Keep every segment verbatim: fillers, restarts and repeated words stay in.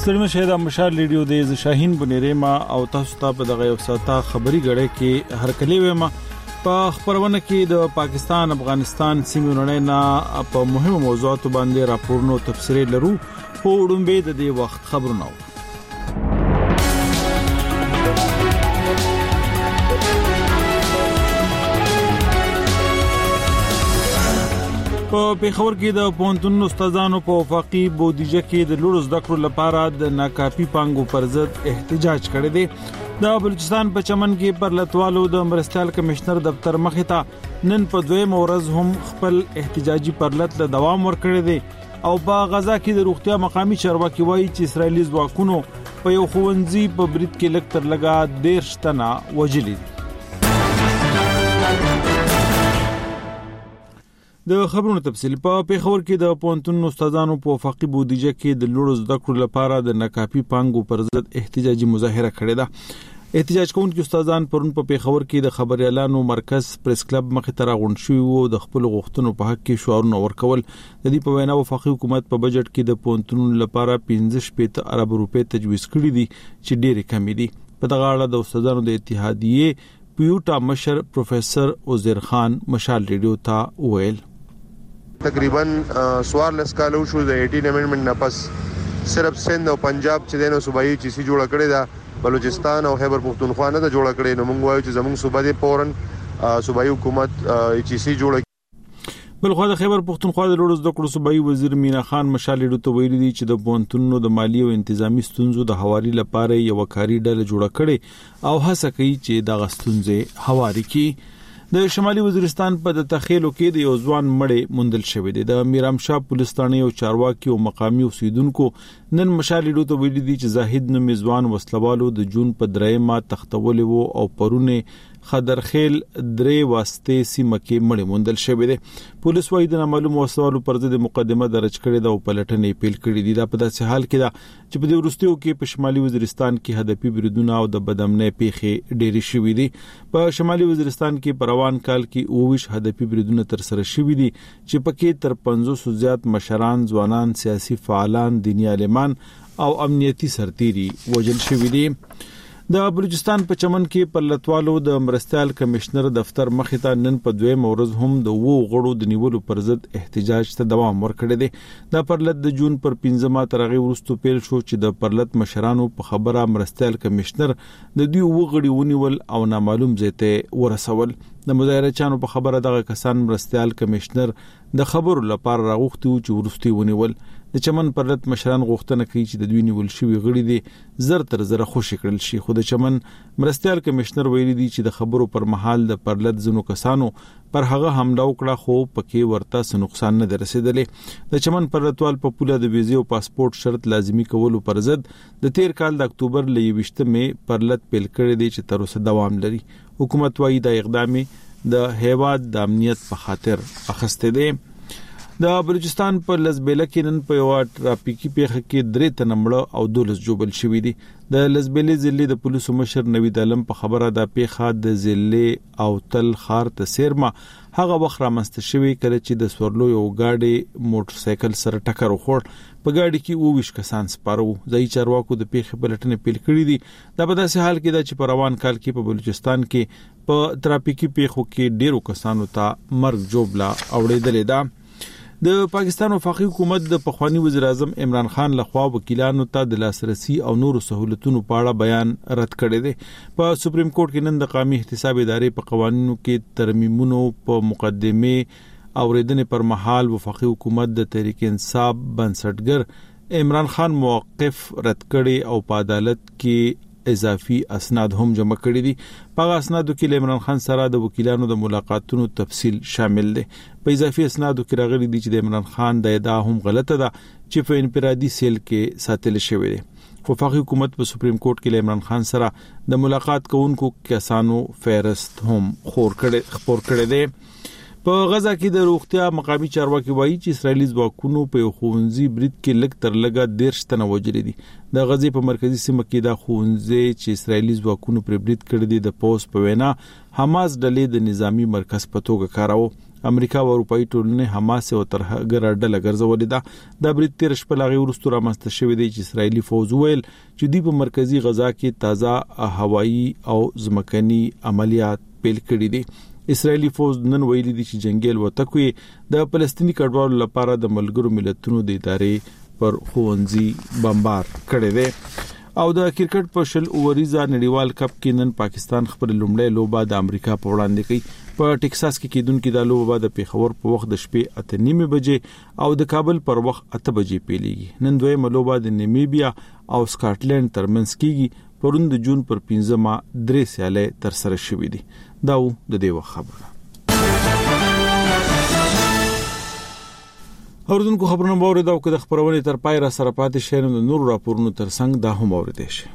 ستړي شه د مشال ریډیو د شاهین بنيره ما او تاسو ته په دغه یو ساته خبري غړې کې هر کلی وېما په خبرونه کې د پاکستان افغانستان سیمې لړۍ نه په مهمو موضوعاتو باندې راپورونو تفسیر لرو په وړاندې د دې وخت خبرونه په پیښور کې د پونتون استادانو په وفاقي بودیجه کې د لوړ زده کړو لپاره د ناکافي پانګو پر ضد احتجاج کړی دی د بلوچستان په چمن کې پر لټوالو د مرستيال کمشنر دفتر مخې ته نن په دویم ورځ هم خپل احتجاجي پرلط له دوام ورکړی دی او په غزا کې د روغتیا مقامي چارواکي وایي چې اسرایلی ځواکونو په یو خوندزي په برید کې لږ تر لږه ډېر شتنه وژلي د خبرونو تفصیل په پیښور کې د پونتون استادانو په وفاقي بودیجه کې د لوړ زده کړو لپاره د ناکافي پانګو پر ضد احتجاجي مظاهره کړې ده احتجاج کوونکي استادان پرون په پیښور کې د خبريالانو مرکز پریس کلب مخې ته راغونډ شوي وو د خپل غوښتنو په حق کې شعارونه ورکول د دې په وینا وفاقي حکومت په بجټ کې د پونتون لپاره پنځه شپږ ارب روپے تجویز کړی دي چې ډېر کم دي په دغه اړه د استادانو د اتحادیې پیوټا مشر پروفیسور عزیر خان مشال ریډیو ته ویل تقریبا سوار لسکالو شو د اټین امندمنت نه پس صرف سند او پنجاب چې دینو صوبایي چې سي جوړ کړی دا بلوچستان او خیبر پختونخوا نه جوړ کړی نو موږ وایو چې زموږ صوبه د پورن صوبایي حکومت چې سي جوړ بلخو د خیبر پختونخوا د لوړ زده کړو صوبایي وزیر مینا خان مشال ډو ته ویلي دي چې د پونتونو د مالی او انتظامی ستونزو د حواري لپاره یو کاری ډله جوړ کړي او هڅه کوي چې د غستونځه حواري کړي د شمالي وزیرستان په د تخیلو کې د یو ځوان مړی موندل شوی دی د میرام شاه پولیس ثانې او چارواکي او مقامي اوسیدونکو نن مشال ډو ته ویلي دي چې زاهد نومي ځوان وسلوالو د جون په درېمه تختولې وو او پرونه خضرخیل درې واسطه سیمه کې مړی موندل شوی دی پولیس وايي د نامعلوم وسلوالو پر ضد مقدمه درج کړې ده او پلټنې پیل کړې دي دا په داسې حال کې ده چې په دې ورستیو کې په شمالي وزیرستان کې هدفي بریدونه او د بدامنۍ پیښې ډېری شوې دي په شمالي وزیرستان کې په روان کال کې اوویش هدفي بریدونه تر سره شوې دي چې پکې تر پنځوس زیات مشران ځوانان سیاسي فعالان دینی عالمان او امنیتي سرتيري وژل شوې دي د بلوچستان په چمن کې پر لټوالو د مرستيال کمشنر دفتر مخې ته نن په دویم ورځ هم د وو غړو د نیولو پر ضد احتجاج ته دوام ورکړی دی دا پرلط د جون پر پنځمه ترغه ورستو پیل شو چې د پرلط مشرانو په خبره مرستيال کمشنر د دوی وو غړي ونیول او نامعلوم ځای ورسول د مظاهره چانو په خبره دغه کسان مرستيال کمشنر د خبرو لپاره راغوښتي چې ورستي ونیول د چمن پرلط مشران غوښتنه کوي چې د دوی نیول شوی غړي دي زر تر زر خوشی کړل شي خو د چمن مرستيال کمشنر ویلي دي چې د خبرو پر مهال د پرلط زنو کسانو پر هغه حمله وکړه خو پکې ورته څه نقصان نه رسیدلې د چمن پرلطوال په پوله د ویزه او پاسپورت شرط لازمی کولو پر ضد د تیر کال د اکتوبر ل یوشته مې پرلط پیل کړی دی چې تر اوسه دوام لري حکومت وايي د اقدام د هیواد د امنیت په خاطر اخسته دي د بلوچستان په لزبیله کې نن په یو ټرافیکي پیښه کې درې تنمړه او دولس جوبل شوې دي د لزبیله ضلع د پولیسو مشر نوید علم په خبره د پیښه د ضلع او تل خار تسیرما هغه وخت رامنځته شوی کله چې د سورلو یو گاډي موټر سایکل سره ټکر وخوړ په گاډي کې اوویش کسان سپارو ځای چارواکو د پیښې پلټنې پیل کړې دي دا په داسې حال کې د روان کال کې په بلوچستان کې په ټرافیکي پیښو کې ډیرو کسانو ته مرګ جوړلا اوړېدلې ده د پاکستان وفاقي حکومت د پخوانی وزیر اعظم عمران خان لخوا وکیلانو ته د لاسرسي او نورو سہولتونو په اړه بیان رد کړی دی په سپریم کورټ کې نن د قومي احتساب ادارې په قوانینو کې ترمیمونو په مقدمه اوریدنې پر مهال وفاقي حکومت د تحریک انصاف بنسټګر عمران خان موقف رد کړي او په عدالت کې اضافي اسناد هم جمع کړي دي په اسنادو کې عمران خان سره د وکیلانو د ملاقاتونو تفصیل شامل دي په اضافي اسنادو کې راغلي دي چې د عمران خان د ادعا هم غلطه ده چې په انفرادي سیل کې ساتل شوی دی وفاقي حکومت په سپریم کورټ کې عمران خان سره د ملاقات کوونکو کسانو فهرست هم خور کړي خبر کړي دي په غزا کې د روغتیا مقامي چارواکي وایي چې اسرایلی ځواکونو په یو ښوونځي برید کې لږ تر لږه ډېر شتنه وژلي دي د غزې په مرکزی سیمه کې د ښوونځي چې اسرایلی ځواکونو پر برید کړی دي د پوس په وینا حماس ډلې د نظامی مرکز په توګه کاراو امریکا او اروپאי ټولنې حماس او ترهګر ډله ګرځولې ده. د برید تیر شپه لاغي ورستو رامنځته شوې دی چې اسرایلی فوج ویل چې دوی په مرکزی غزا کې تازه هوایی او ځمکني عملیات پیل کړي دي. اسرایلی فوج نن ویلي دي چې جنگیل وتکوي د فلسطینی کډوالو لپاره د ملګرو ملتونو د ادارې پر خوندزي بمبار کړي دي. او د کرکټ په شل اوریزه نړیوال کپ کې نن پاکستان خپل لومړی لوبه د امریکا په وړاندې کوي. په ټکساس کې کیدونکو د لوبه د پیښور په وخت د شپې اته نیمه بجې او د کابل پر وخت اته بجې پیلېږي. نن دویمه لوبه د نیمیبیا او سکاټلند ترمنځ کیږي. پرون د جون پر پنځمه درې سیالۍ تر سره شوې دي. دا و د دې وخت خبره. اوردونکو خبرونه باور دا او د خبرونه تر پای را سره پاتې شین د نور راپورونو تر څنګ دا هم اوریدل شي.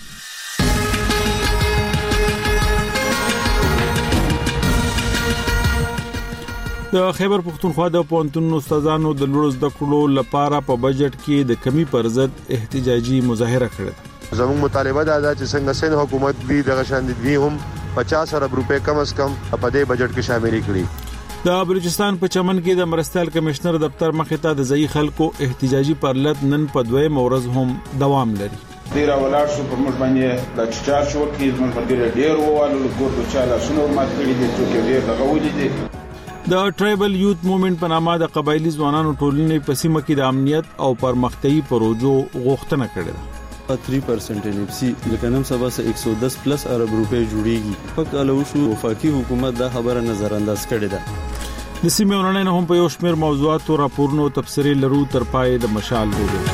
د خیبر پختونخوا د پوهنتون استادانو د لوړ زده کړو لپاره په بجټ کې د کمی پر ضد احتجاجي مظاهره کړې. زموږ مطالبه دا ده چې څنګه سند حکومت دی د غشاند دی هم پچاس ارب روپے کم از کم په دې بجټ کې شامل کړي. د بلوچستان په چمن کې د مرستیال کمشنر دفتر مخې ته د ځای خلکو احتجاجي پرلط نن په دویم ورځ هم دوام لري. ډیر ولاړ شو پر موږ باندې د چارج وکړي زموږ باندې ډیر ووالو ګورو چاله شنو مات کړي دي چې ډیر دغه ولې دي. د ټرایبل یوت موومېنټ په نامه د قبایلی ځوانانو ټولنې په سیمه کې د امنیت او پرمختیايي پروژو غوښتنه کړې ده. تین پرسنٹ ان ایف سی لکنم سبا سے ایک سو دس پلس ارب روپے جوړیږي. فقط الوشو وفاقي حکومت دا خبره نظر انداز کړې ده. د سیمه ورننه هم په یو شمېر موضوعات او راپورونو تفسیري لرو تر پای د مشال وګورئ.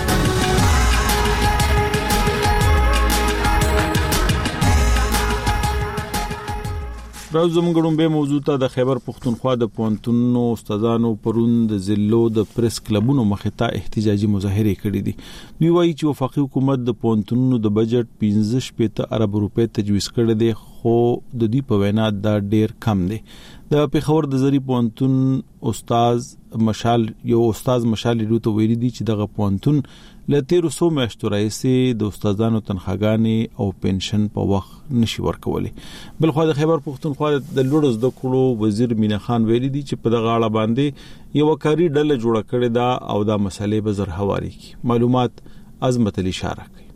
راو زموږ ډومبه موضوع ته د خیبر پختونخوا د پوهنتونونو استادانو پرون د ضلعو د پریس کلبونو مخې ته احتجاجي مظاهره کړې دي. دوی وایي چې وفاقي حکومت د پوهنتونونو د بجټ پنځه شپږ ارب روپے تجویز کړی دی خو د دې په وینا دا ډیر کم دی. د پیښور د زری پوهنتون استاد مشال یو استاد مشال لري ته ویلي دي چې دغه پوهنتون لته رسو میاشتو راځي د استادانو تنخواګانې او پنشن په وخت نشي ورکولي. بلخو د خیبر پختونخوا د لوړ زده کړو وزیر مینا خان ویلي دي چې په دغه اړه باندې یو کاری ډله جوړه کړې ده او دا مسلې به زر حوالي کی. معلومات عظمت علی اشاره کوي.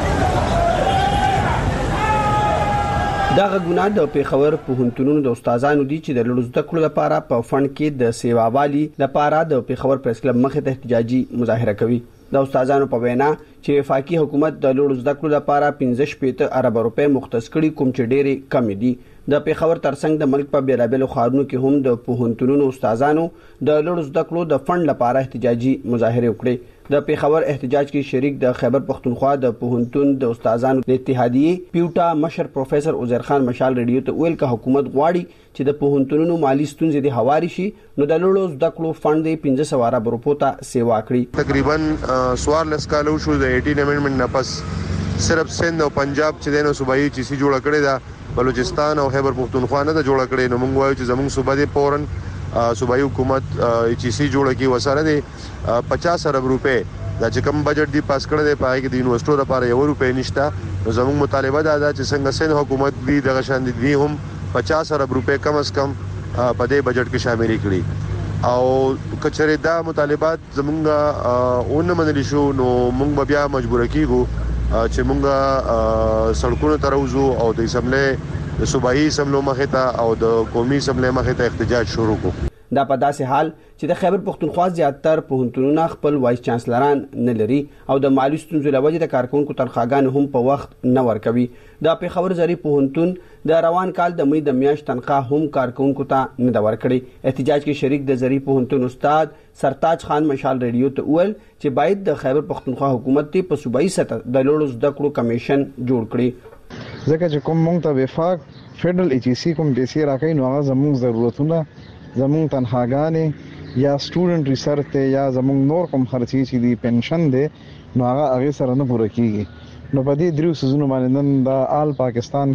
دا غونډه د پیښور پوهنتونونو د استادانو دي چې د لوړ زده کړو لپاره په فند کې د سیواوالي لپاره د پیښور پریس کلب مخې ته احتجاجي مظاهره کوي. د استادانو په وینا چې وفاقي حکومت د لوړ زده کړو لپاره پنځه شپږ ارب روپے مختص کړي کوم چې ډېری کم دي. د پیښور ترڅنګ د ملک په بیلابل خارونو کې هم د پوهنتونونو استادانو د لوړ زده کړو د فند لپاره احتجاجي مظاهره وکړي. د پیښور احتجاج کې شریک د خیبر پختونخوا د پوهنتون د استادانو د اتحادیې پیوټا مشر پروفیسور عزیر خان مشال ریډیو ته ویل چې حکومت غواړي چې د پوهنتونونو مالی ستونزې د هواري شي نو د لوړ زده کړو فند د پنځه سوه ارب روپو ته سیوا کړي. تقریبا سوارلس کالو شو د اټین امندمنت نه پس صرف سند او پنجاب چې دینو صوبایي چې سی جوړ کړی دا بلوچستان او خیبر پختونخوا نه جوړ کړی نو موږ وایو چې زموږ صوبه د پورن صوبایي حکومت چې سی جوړ کی وسره دي پچاس ارب روپے دا چې کوم بجټ دی پاس کړی دی پای کې د یونیورسيټو لپاره یو روپے نشته. نو زموږ مطالبه دا ده چې څنګه سند حکومت دی د غشاند دی هم پچاس ارب روپے کم از کم په دې بجټ کې شامل کړي او کچره دا مطالبات زمونږه اون منل شو نو موږ بیا مجبور کیږو چې موږ سړکونو ته راوځو او د اسمبلی د صوبایي اسمبلی مخې ته او د قومي اسمبلی مخې ته احتجاج شروع کړو. دا په داسې حال چې د خیبر پختونخوا زیاتره پوهنتونونه خپل وایس چانسلران نه لري او د مالی ستونزو له وجې د کارکونکو تنخواګانې هم په وخت نه ورکوي. د پیښور زری پوهنتون د روان کال د مې د میاشت تنخواه هم کارکونکو ته نه ده ورکړې. احتجاج کې شریک د زری پوهنتون استاد سرتاج خان مشال ریډیو ته وویل چې باید د خیبر پختونخوا حکومت ته په صوبایي سطح د لوړو زده کړو کمیشن جوړ کړي. ځکه چې کوم مونږ ته وفاق فدرل ایچ سی کوم پیسې راکړي نو هغه زموږ ضرورتونه زمون تنخواګانې یا سټوډنټ ریسرچ ته یا زمون نور کوم خرچي چې دی پنشن دی نو هغه هغه سره نه پوره کیږي. نو په دې درو سيزونو باندې نن د آل پاکستان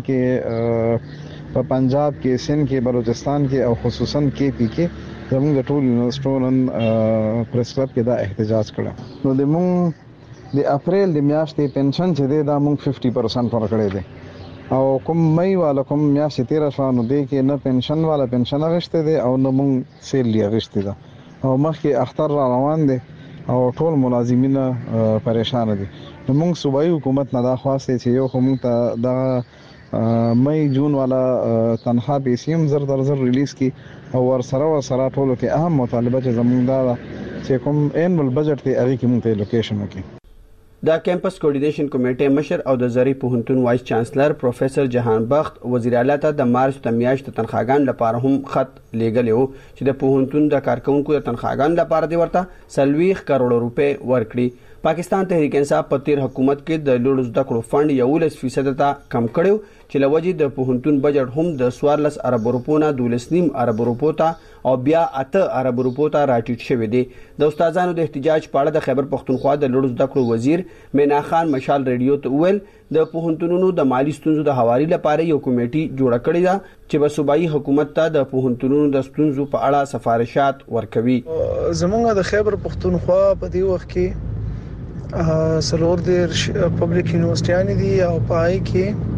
کې په پنجاب کې سند کې بلوچستان کې او خصوصا کې پی کې زمون د ټول یونیورسيټو نن پریس کلب کې دا احتجاج کړه. نو د مون د اپریل د میاشتې پنشن چې دی دا مونږ پنځه پرسنټ ورکړی دی او کوم مې والا کوم میاشتې تیر شو نو دې کې نه پنشن والا پنشن غشته دي او نه مونږ سیلي غشته ده او مخکې اختر را روان دي او ټول ملازمین پریشان دي نو مونږ صوبایي حکومت نه دا خواسته چې یو کوم ته د مې جون والا تنخواه پیسې هم زر در زر ریلیز کی او ور سره ور سره ټولو کې اهم مطالبه چې زموږ دا چې کوم انول بجټ ته هغه کې مونږ ته لوکیشن وکړي. د کیمپس کوارډینیشن کمیټې مشر او د زری پوهنتون وایس چانسلر پروفیسور جهان بخت وزیر اعلی ته د مارچ د میاشتې تنخواګان لپاره هم خط لیږلی و چې د پوهنتون د کارکونکو د تنخواګان لپاره دی ورته سلويخ کروڑ روپے ورکړي. پاکستان تحریک انصاف په تیر حکومت کې د لوړ زده کړو فند یولس فیصد ته کم کړو چې لوجې د پوهنتون بجټ هم د سوارلس ارب روپو نه دولس نیم ارب روپو ته او بیا اته ارب روپو ته راټیټ شوی دی. د استادانو د احتجاج په اړه د خیبر پختونخوا د لوړ زده کړو وزیر مینا خان مشال ریډیو ته ویل د پوهنتونونو د مالی ستونزو د حوالي لپاره یو کمیټي جوړه کړې ده چې به صوبایي حکومت ته د پوهنتونونو د ستونزو په اړه سفارشات ورکوي. زمونږ د خیبر پختونخوا په دې وخت کې سلور د پبلک یونیورسيټیان دي او پای کې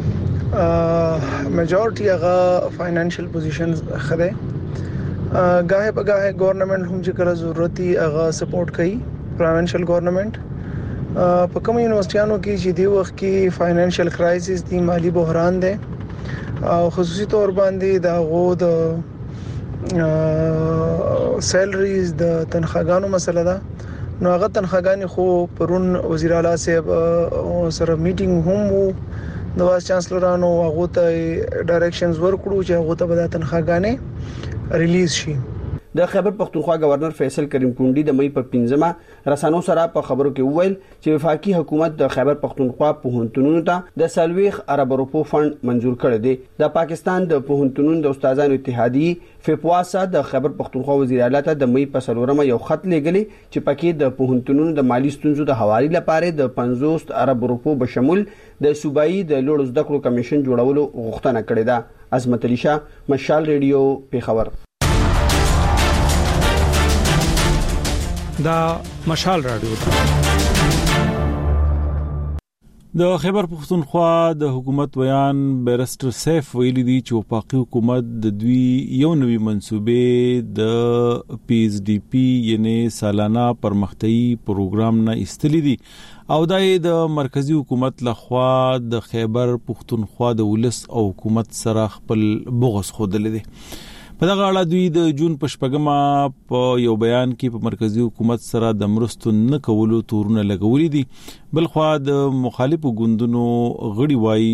میجورټي هغه فاینانشل پوزیشنز خره غاهه په غاهه ګورنمنت هم چې کله ضرورت هغه سپورټ کوي پروینشل ګورنمنت په کوم یونیورسيټیانو کې چې دی وخت کې فاینانشل کرایسس دی مالی بحران دی او خصوصي تور باندې دا غو د سیلریز د تنخواګانو مسله ده نو هغه تنخواګانې خو پرون وزیر اعلی صاحب سره میټینګ هم وو د وایس چانسلرانو هغه ته ډایریکشنز ورکړو چې هغه ته به تنخواګانې ریلیز شي. د خیبر پختونخوا گورنر فیصل کریم کونډي د مې په پنځمه رسانو سره په خبرو کې وویل چې وفاقي حکومت د خیبر پختونخوا پوهنتونونو ته د سلويخ ارب روپو فند منزور کړی دی. د پاکستان د پوهنتونونو د استادانو اتحادیه فپواسا د خیبر پختونخوا وزیر اعلی ته د مې په سلورمه یو خط لیږلی چې پکې د پوهنتونونو د مالی ستونزو د حوالی لپاره د پنځوس ارب روپو بشمول د صوبایي د لوړ زده کړو کمیشن جوړولو غوښتنه کړې ده. عظمت علي شاه، مشال ریډیو، پیښور. دا مشال رادیو د خیبر پختونخوا د حکومت بیان بیرسټر سیف ویلي دی چې وفاقي حکومت د دوی یو نوی منسوبې د پی ایچ ډی پی یعنی سالانه پرمختیايي پروګرام نه استلی دي او د مرکزی حکومت لخوا د خیبر پختونخوا د ولس او حکومت سره خپل بغض خوده دي. په دغه اړه دوی د جون په شپږمه په یو بیان کې په مرکزی حکومت سره د مرستو نه کولو تورونه لګولې دي. بل خو د مخالفو ګوندونو غړي وایي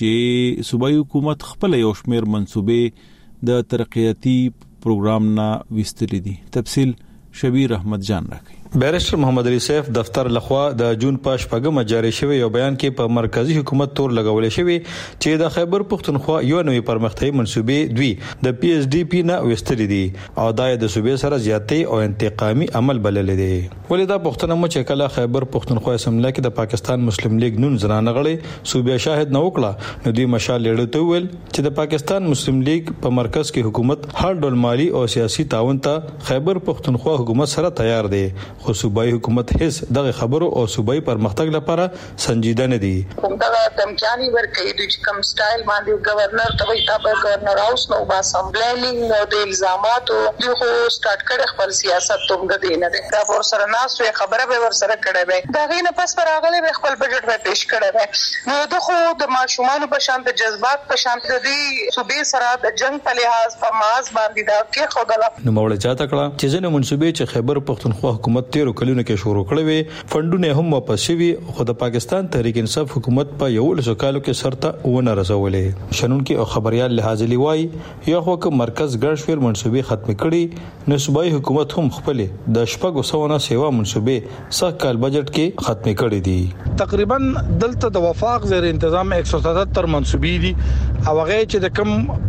چې صوبایي حکومت خپل یو شمېر منسوبې د ترقیاتي پروګرام نه وستلې دي. تفصیل شبیر احمد جان راکړي. بیرسټر محمد علي سیف دفتر لخوا د جون په شپږمه جاری شوی یو بیان کې په مرکزی حکومت تور لګول شوی چې د خیبر پختونخوا یو نوې پرمختیايي منسوبې دوی د پی ایچ ډی پی نه وستلې دي او د صوبې سره زیاتې او انتقامي عمل بللې دي. ولې دا پښتنه مو چې کله خیبر پختونخوا اسمبلی کې د پاکستان مسلم لیگ نون زنانه غړي صوبې شاهد نه وکړه نو دوی مشال لیډو ته ویل چې د پاکستان مسلم لیگ په مرکز کې حکومت هر ډول مالی او سیاسي تعاون ته خیبر پختونخوا حکومت سره تیار دی خو صوبایي حکومت هیڅ دغه خبرو او صوبایي پرمختګ لپاره سنجیده نه دي. دا تمچانی ورکې د کوم سټایل باندې گورنر ته وي تا به گورنر هاوس نو با اسمبلی نو د الزاماتو دی خو سٹارټ کړي خپل سیاست توم د دینه دا ور سره ناس وي خبره به ور سره کړي وي دا غینه پس پر اغلی به خپل بجټ به پیش کړي وي نو د خو د ماشومان په شان د جذبات په شان د دې صوبې سره د جنگ په لحاظ په ماز باندې دا کې خدلا نو موږ چاته کړه چې ځنه منسوبې چې خیبر پختونخوا حکومت تیرو کلونو کې شروع کړې وي فندونه هم واپس شوي خو د پاکستان تحریک انصاف حکومت په یو لسو کالو کې سرته ونه رسولې. شنن کې او خبريال لحاظلی وای یو خو که مرکز ګرځویر منسوبې ختم کړي نو صوبایي حکومت هم خپل د شپږ سوونه سیوا منسوبې سخت کال بجټ کې ختم کړي دي. تقریبا دلته د وفاق زیر تنظیم یک سو ستتر منسوبې دي او هغه چې د کم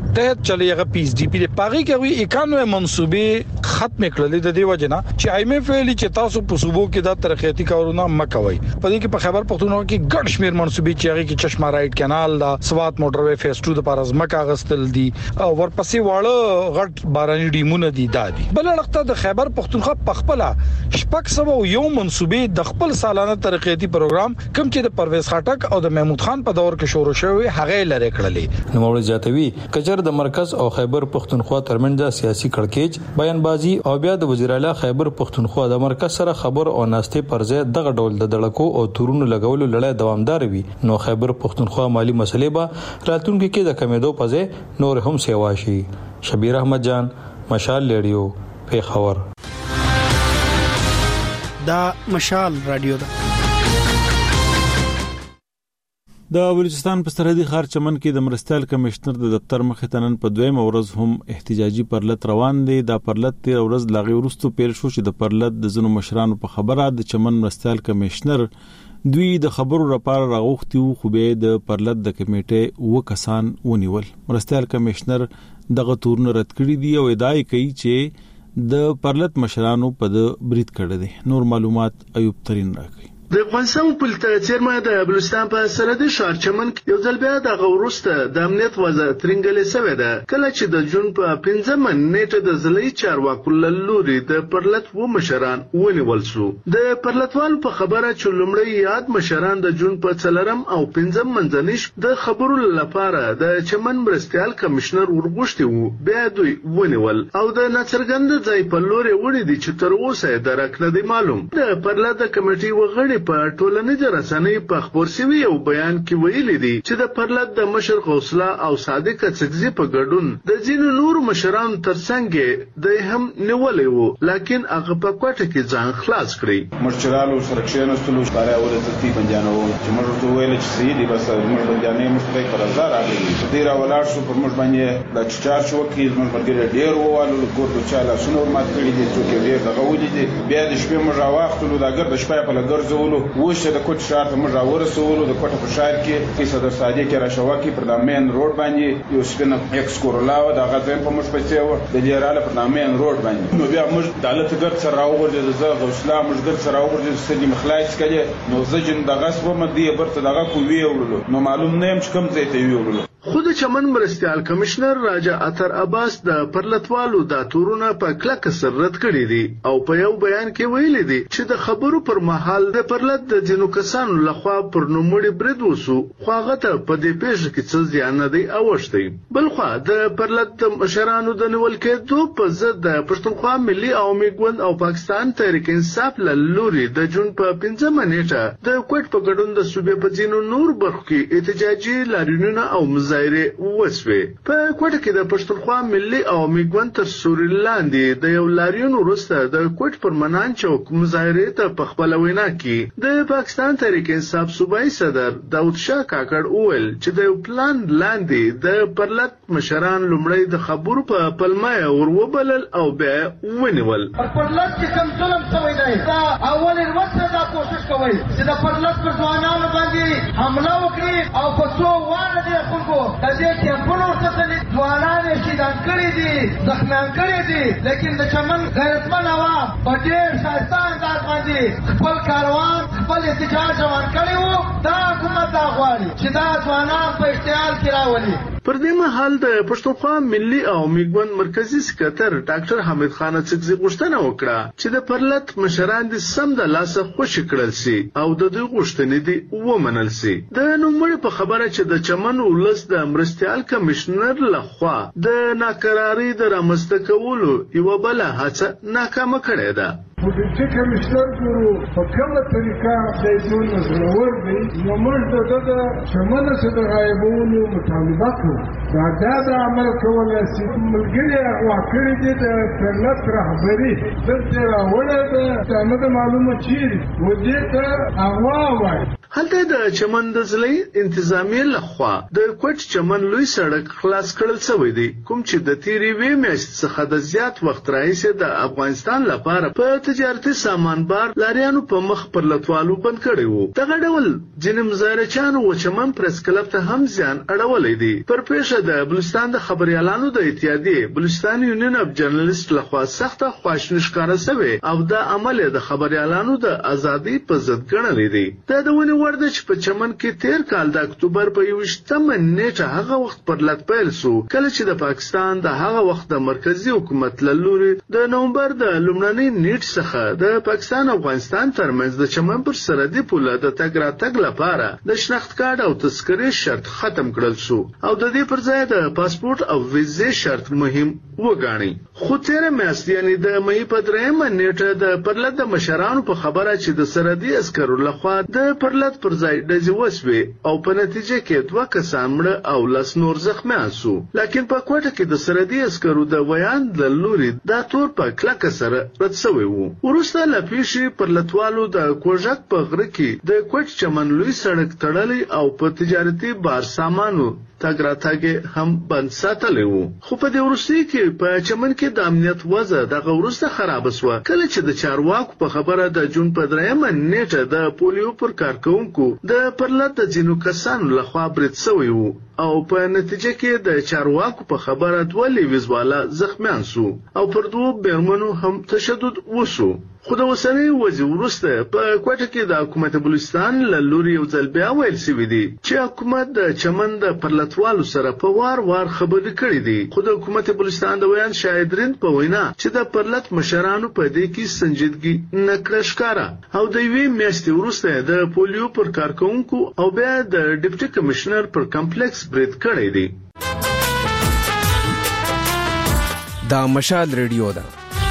تحت چلی هغه پی ایس ډي پی پاغي کوي اکانوي منصوبې ختم کړل د دې وجنه چې ایم ایف ویلي چې تاسو په صوبو کې د ترقیاتي کارونه مکوي په دې کې په خبر پښتونخوا کې ګډ شمیر منصوبې چې هغه کې چشمه رائټ کانال دا سوات موټروي فیس ټو د پارز مکا غستل دي او ورپسې واړه غټ باراني ډیمونه دي دادي بل لړخته د خیبر پښتونخوا په خپل شپږ سو یو منصوبې د خپل سالانه ترقیاتي پروګرام کوم چې د پرویز خاټک او د محمود خان په دور کې شروع شوی هغه لری کړلې نو موږ زیاتوي کجر د مرکز او خیبر پښتونخوا ترمنځ سیاسي کړکېچ بیان بازی او بیا د وزیر اعلی خیبر پښتونخوا د مرکز سره خبر او ناشته پرځه دغه ډول د دړکو او تورونو لګولو لړۍ دوامدار وي نو خیبر پښتونخوا مالی مسلې به راتلونکي کې د کمیدو پځه نور هم سیوا شي شبیر احمد جان مشال ریډیو په خبر دا مشال رادیو ده د بلوچستان په سرحدي ښار چمن کې د مرستیال کمشنر د دفتر مخې ته نن په دویم ورځ هم احتجاجي پرلط روان دي دا پرلط تیر ورځ لاغي ورستو پیل شو چې د پرلط د زنو مشرانو په خبره د چمن مرستیال کمشنر دوی د خبرو لپاره راغوښتي وو خو به د پرلط د کمیټې و کسان ونیول مرستیال کمشنر دغه تورن رد کړی دی او ادعای کوي چې د پرلط مشرانو په د برید کړی دي نور معلومات ایوب ترين راکړي د افغانستان په چیرمه د بلوچستان په سرحدي ښار چمن کې یو ځل بیا د غورسته د امنیت وضع ترنګلې سوی ده کله چې د جون په پنځمه نیټه د ځلې چارواکو لوري د پرلط و مشران ونیول شو د پرلطوال په خبره چې لومړی یاد مشران د جون په څلرم او پنځم منځنیش د خبرو لپاره د چمن مرستیال کمشنر ورغوښتي وو بیا دوی ونیول او د ناڅرګند ځای په لوري وړي دي چې تر اوسه درک نه دی معلوم د پرلط کمیټې وغړي په ټولنیزو رسنیو په خبر شوی یو بیان کې ویلي دي چې د پرلط د مشر غوسله او صادق څګزي په ګډون د ځینو نور مشرانو ترڅنګ د هم نیولې وو لکن هغه په کوټه کې ځان خلاص کړی مشرانو سره کښیناستلو ستاره ولته بنجانو چې موږ ته ویل چې سیدی بس موږ بنجانې مشترک پر هزار راغلي ډیر ولاړ شو پر موږ باندې د چار شو کې موږ باندې ډیر ووالو ګورو چاله شنو مات کړی دي چې ډیر دغه ولې دي بیا د شپې موږ راوختلو دا ګر د شپې په لګرځو وشه د کوټ شهر ته موږ راورسولو د کوټه په شهر کې چې صدر صادق راشواکي پر د مین روډ باندې یو سپینه ایکس کورولا و د غزا په مش پڅې و د لیراله پر د مین روډ باندې نو بیا موږ د حالت ګر سره راوغورځي د زغ غوسلا موږ ګر سره راوغورځي چې مخلاص کړي نو زجن د غصب مدي برته دغه کو ویولو نو معلوم نه يم چې کوم ځای ته ویولو خود چمن مرستیال کمشنر راجا اتر عباس د پرلطوالو د تورونه په کلک سر رد کړی دي او په یو بیان کې ویلي دي چې د خبرو پر مهال د پرلط د جنو کسانو لخوا پر نوموړي برید وسو خو هغه ته په دې پیښه کې څه ځان نه دی اوښتي بل خو د پرلط د مشرانو د نیول کېدو په ضد د پښتونخوا ملي عوامي ګوند او پاکستان تحریک انصاف لوري د جون په پنځمه نیټه د کوټ په ګډون د صوبې په ځینو نور برخو کې احتجاجي لاریونونه او مظاهره وسوي په کوټه کې د پښتونخوا ملي عوامي ګوند تر سوري لاندې د یو لاریون وروسته د کوټ پر منان چوک مظاهره ته په خپل وینا کې د پاکستان تحریک انصاف صوبایي صدر داود شاه کاکړ وویل چې د یو پلان لاندې د پرلط مشران لومړی د خبرو په پلمه وروبلل او بیا ونیول پرلط چې کوم ظلم شوی دی دا اول وروسته دا کوشش کوي چې د پرلط پر ځوانانو باندې حمله وکړي او په څو واره د خلکو د دې کیمپونو څخه ځوانان شهیدان کړي دي زخمیان کړي دي لیکن د چمن غیرتمن عوام په ډېر ښایسته انداز باندې خپل کاروان خپل احتجاج روان کړی وو دا حکومت دا غواړي چې دا ځوانان په اشتعال کې راولي پر دې مهال د پښتونخوا ملي عوامي ګوند مرکزی سکرټر ډاکټر حمید خان څګزي غوښتنه وکړه چې د پرلط مشران د سم د لاسه خوشی کړل سي او د دوی غوښتنې دي ومنل سي د نوموړي په خبره چې د چمن ولس د مرستيال کمشنر لخوا د ناکراری د رامنځته کولو یو بل هڅه ناکامه کړې ده پولیسي کمشنر ګورو په کومه طریقه د ټول نظرور دی نو موږ د د چمن څخه د غایبونو مطالبه کوو دا د عمل کولای شي ملګری هغه کړی دی د پرلط رهبری دلته راوړل د معلومه چیرې و دې ته هغه وایي هلته د چمن د ځلۍ انتظامی لخوا د کوټ چمن لوی سړک خلاص کړل شوی دی کوم چې د تیری وی میاشت څخه د زیات وخت راځي د افغانستان لپاره په تجارتي سامانبار لاریانو په مخ پر لټوالو بند کړی وو دغه ډول جنم زارچانو و چمن پریس کلب ته هم ځان اړولې دي پر پیښه د بلوچستان د خبريالانو د اتحادیه بلوچستان یونین اف جرنالست لخوا سخته خواشنی ښکارا شوی او د عمل د خبريالانو د ازادي په ضد ګڼلې دي دا د ونی ورده چې په چمن کې تیر کال د اکتوبر په یوشتمه نیټه هغه وخت پر لټ پیل سو کله چې د پاکستان د هغه وخت د مرکزی حکومت لوري د نومبر د لومړنۍ نیټ څخه د پاکستان او افغانستان ترمنځ د چمن پر سرحدي پوله د تګ راتګ لپاره د شناخت کارت او تذکرې شرط ختم کړل شو او د دې پر ځای د پاسپورت او ویزې شرط مهم وګاڼي خو تیر میاشت یعنی د مې په درېمه نیټه د پرلط د مشرانو په خبره چې د سرحدي عسکرو لخوا د پرلط پر ځای ډزې وسوي او په نتیجه کې دوه کسان مړه او لس نور زخمیان شو لکن په کوټه کې د سرحدي عسکرو د ویان د لوري دا تور په کلک سره رد شوی وو ورسته لپیشي پرلطوالو د کوژک په غره کې د کوټ چمن لوی سړک تړلی او په تجارتي بار سامانو تګ راتګ هم بند ساتلی وو خو په دې ورسته کې په چمن کې د امنیت وضع د ورسته خراب شوه کله چې د چارواکو په خبره د جون په درېمه نیټه د پولیو پر کارکونکو د پرلط د جنو کسانو لخوا برید شوی وو او په نتیجه کې د چارواکو په خبره دوه لیویزواله زخمیان شو او پر دوه بیرمنو هم تشدد وشو خو د وسنۍ وځي ورسته په کوټه کې د حکومت بلوچستان له لوري یو ځل بیا ویل شوی دی چې حکومت د چمن د پرلطوالو سره په وار وار خبرې کړې دي خو د حکومت بلوچستان د ویان شاهدرین په وینا چې د پرلط مشرانو په دې کې سنجیدګي نه کړه ښکارا او د یوې میاشتې وروسته د پولیو پر کارکونکو او بیا د ډیپټي کمشنر پر کمپلیکس برید کړی دی دا مشال ریډیو ده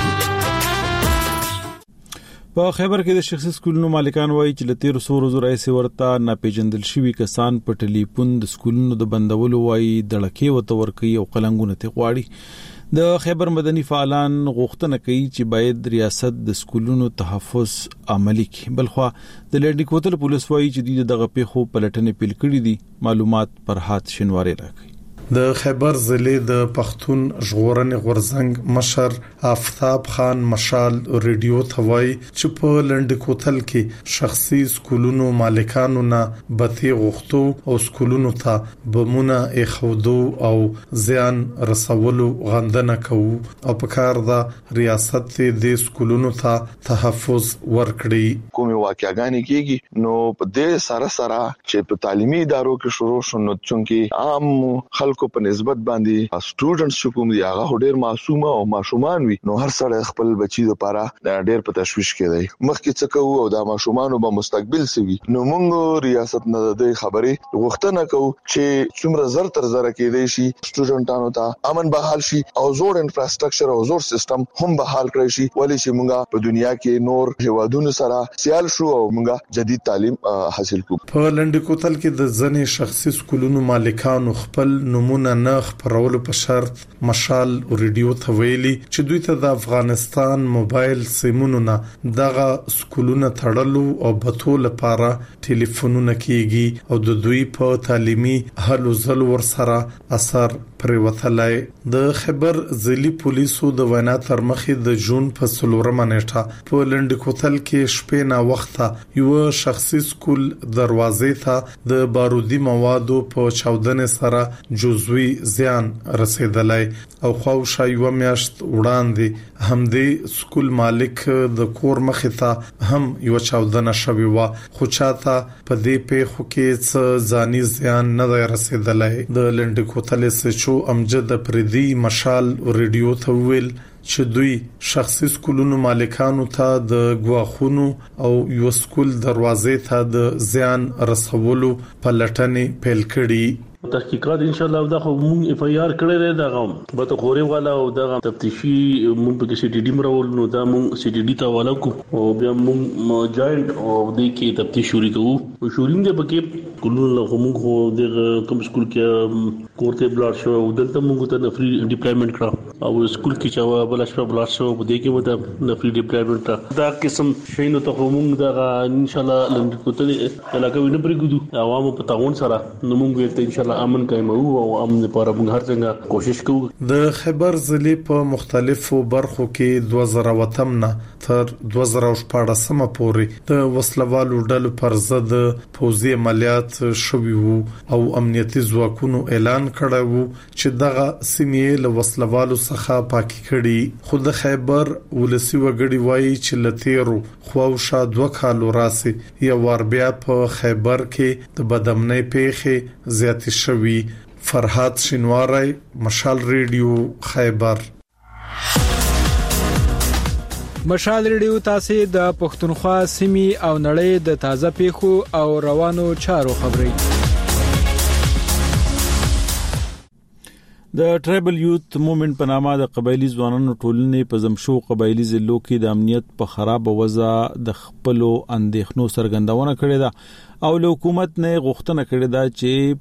په خیبر کې د شخصي سکولونو مالکان وایي چې لتیر سورو زورای سي ورته ناپېژندل شوی کسان په ټلیفون د سکولونو د بندولو وایي دړکې وته ورکي او قلنګونه ته غواړي د خیبر مدني فعالان غوښتنه کوي چې باید ریاست د سکولونو تحفظ عملي کړي بلخو د لړډي کوتل پولیس وایي چې د دغه پیښو پلټنې پیل کړې دي معلومات پر هات شنواري راکړي د خیبر ضلع د پښتون ژغورنې غورزنګ مشر آفتاب خان مشال ریډیو ثوای چې په لنډ کوتل کې شخصي سکولونو مالکانو نه بتی غوښتو او سکولونو ته بمونه اخودو او زیان رسولو غندنه کوي او په کار د ریاست د سکولونو ته تحفظ ورکړي کومه واقعګانی کیږي نو په دې سره سره چې په تعلیمي ادارو کې شروع شونه چونکی عام خلک کو په نسبت باندې سټوډنټس چې کوم دي هغه ډېر معصومه او ماشومان وي نو هر سړی خپل بچي لپاره ډېر په تشويش کې دی مخکې څه کوو او د ماشومانو به مستقبل سوي نو موږ ریاست نه د خبرې غوښتنه کوو چې څومره زر تر زر کې دی شي سټوډنټانو ته امن بحال شي او زوړ انفراستراکچر او زوړ سیستم هم بحال کړی شي ولې چې موږ په دنیا کې نور هیوادونو سره سیال شو او موږ جدید تعلیم حاصل کوو په لنډ کوتل کې د ځنې شخصي سکولونو مالکانو خپل نمونه نه خبرولو په شرط مشال ریډیو ته ویلي چې دوی ته د افغانستان موبایل سیمونو نه دغه سکولونه تړلو او بتو لپاره ټلیفونونه کیږي او د دوی په تعلیمي هلو ځل ور سره اثر پریوتلای د خبر ضلعي پولیسو د وینا تر مخې د جون په څلورمه نیټه په لنډ کوتل کې شپې نا وخته یو شخصي سکول دروازې ته د بارودي موادو په چاودنې سره جزوي زیان رسیدلای او خواوشا یو میاشت وړاندې همدې سکول مالک د کور مخې ته هم یو چاودنه شوی و خو چاته په دې پیښو کې څه ځاني زیان نه رسیدلای د لنډ کوتل سچو امجد پردي مشال ریډیو ته ویل چې دوی شخصي سکولونو مالکانو ته د غواخونو او یو سکول دروازې ته د زیان رسولو په لټنې پیل کړي تحقیقات ان شاء الله دا خو مونږ اف ای آر کړی دی دا غو به ته خوري والا او دا تفتیشي مونږ په سی ټي ډي مرول نو دا مونږ سی ټي ډي ته والا کو او بیا مونږ جاینټ او د کې تفتیش شروع کوو او شورین دې پکې کولونو موږ خو د کوم سکول کې کوړته بلار شو او دلته موږ ته فری ډیپلایمنٹ کړ او سکول کې چې بل شپه بلار شو په دې کې وته د فری ډیپلایمنٹ دا قسم شینو ته موږ دا ان شاء الله لند کوته علاقه ویني پرګدو عوامو په تعاون سره نو موږ ته ان شاء الله امن قائم او امن لپاره موږ هر څنګه کوشش کوو. د خیبر ضلع په مختلفو برخو کې دوه زره وتمنه تر دوه زره شپږ پورې د وسلوالو ډلو پر ضد پوځي عملیات شوي وو او امنیتي ځواکونو اعلان کړی وو چې دغه سیمې له وسلوالو څخه پاکي کړي. خو د خیبر ولسی وګړي وایي چې لتیرو خواوشا دوه کالو راسي یو ور بیا په خیبر کې د بدامنۍ پیښې زیات شوي. فرحات شینواری، مشال ریډیو، خیبر. مشال ریډیو تاسو د پښتونخوا سیمې او نړۍ د تازه پیښو او روانو چارو خبري. د ټرایبل یوت موومېنټ په نامه د قبایلی ځوانانو ټولنې په زمشو قبایلی ضلعو کې د امنیت په خراب وضع د خپلو اندېښنو څرګندونه کړې ده او له حکومت نه غوښتنه کړې ده چې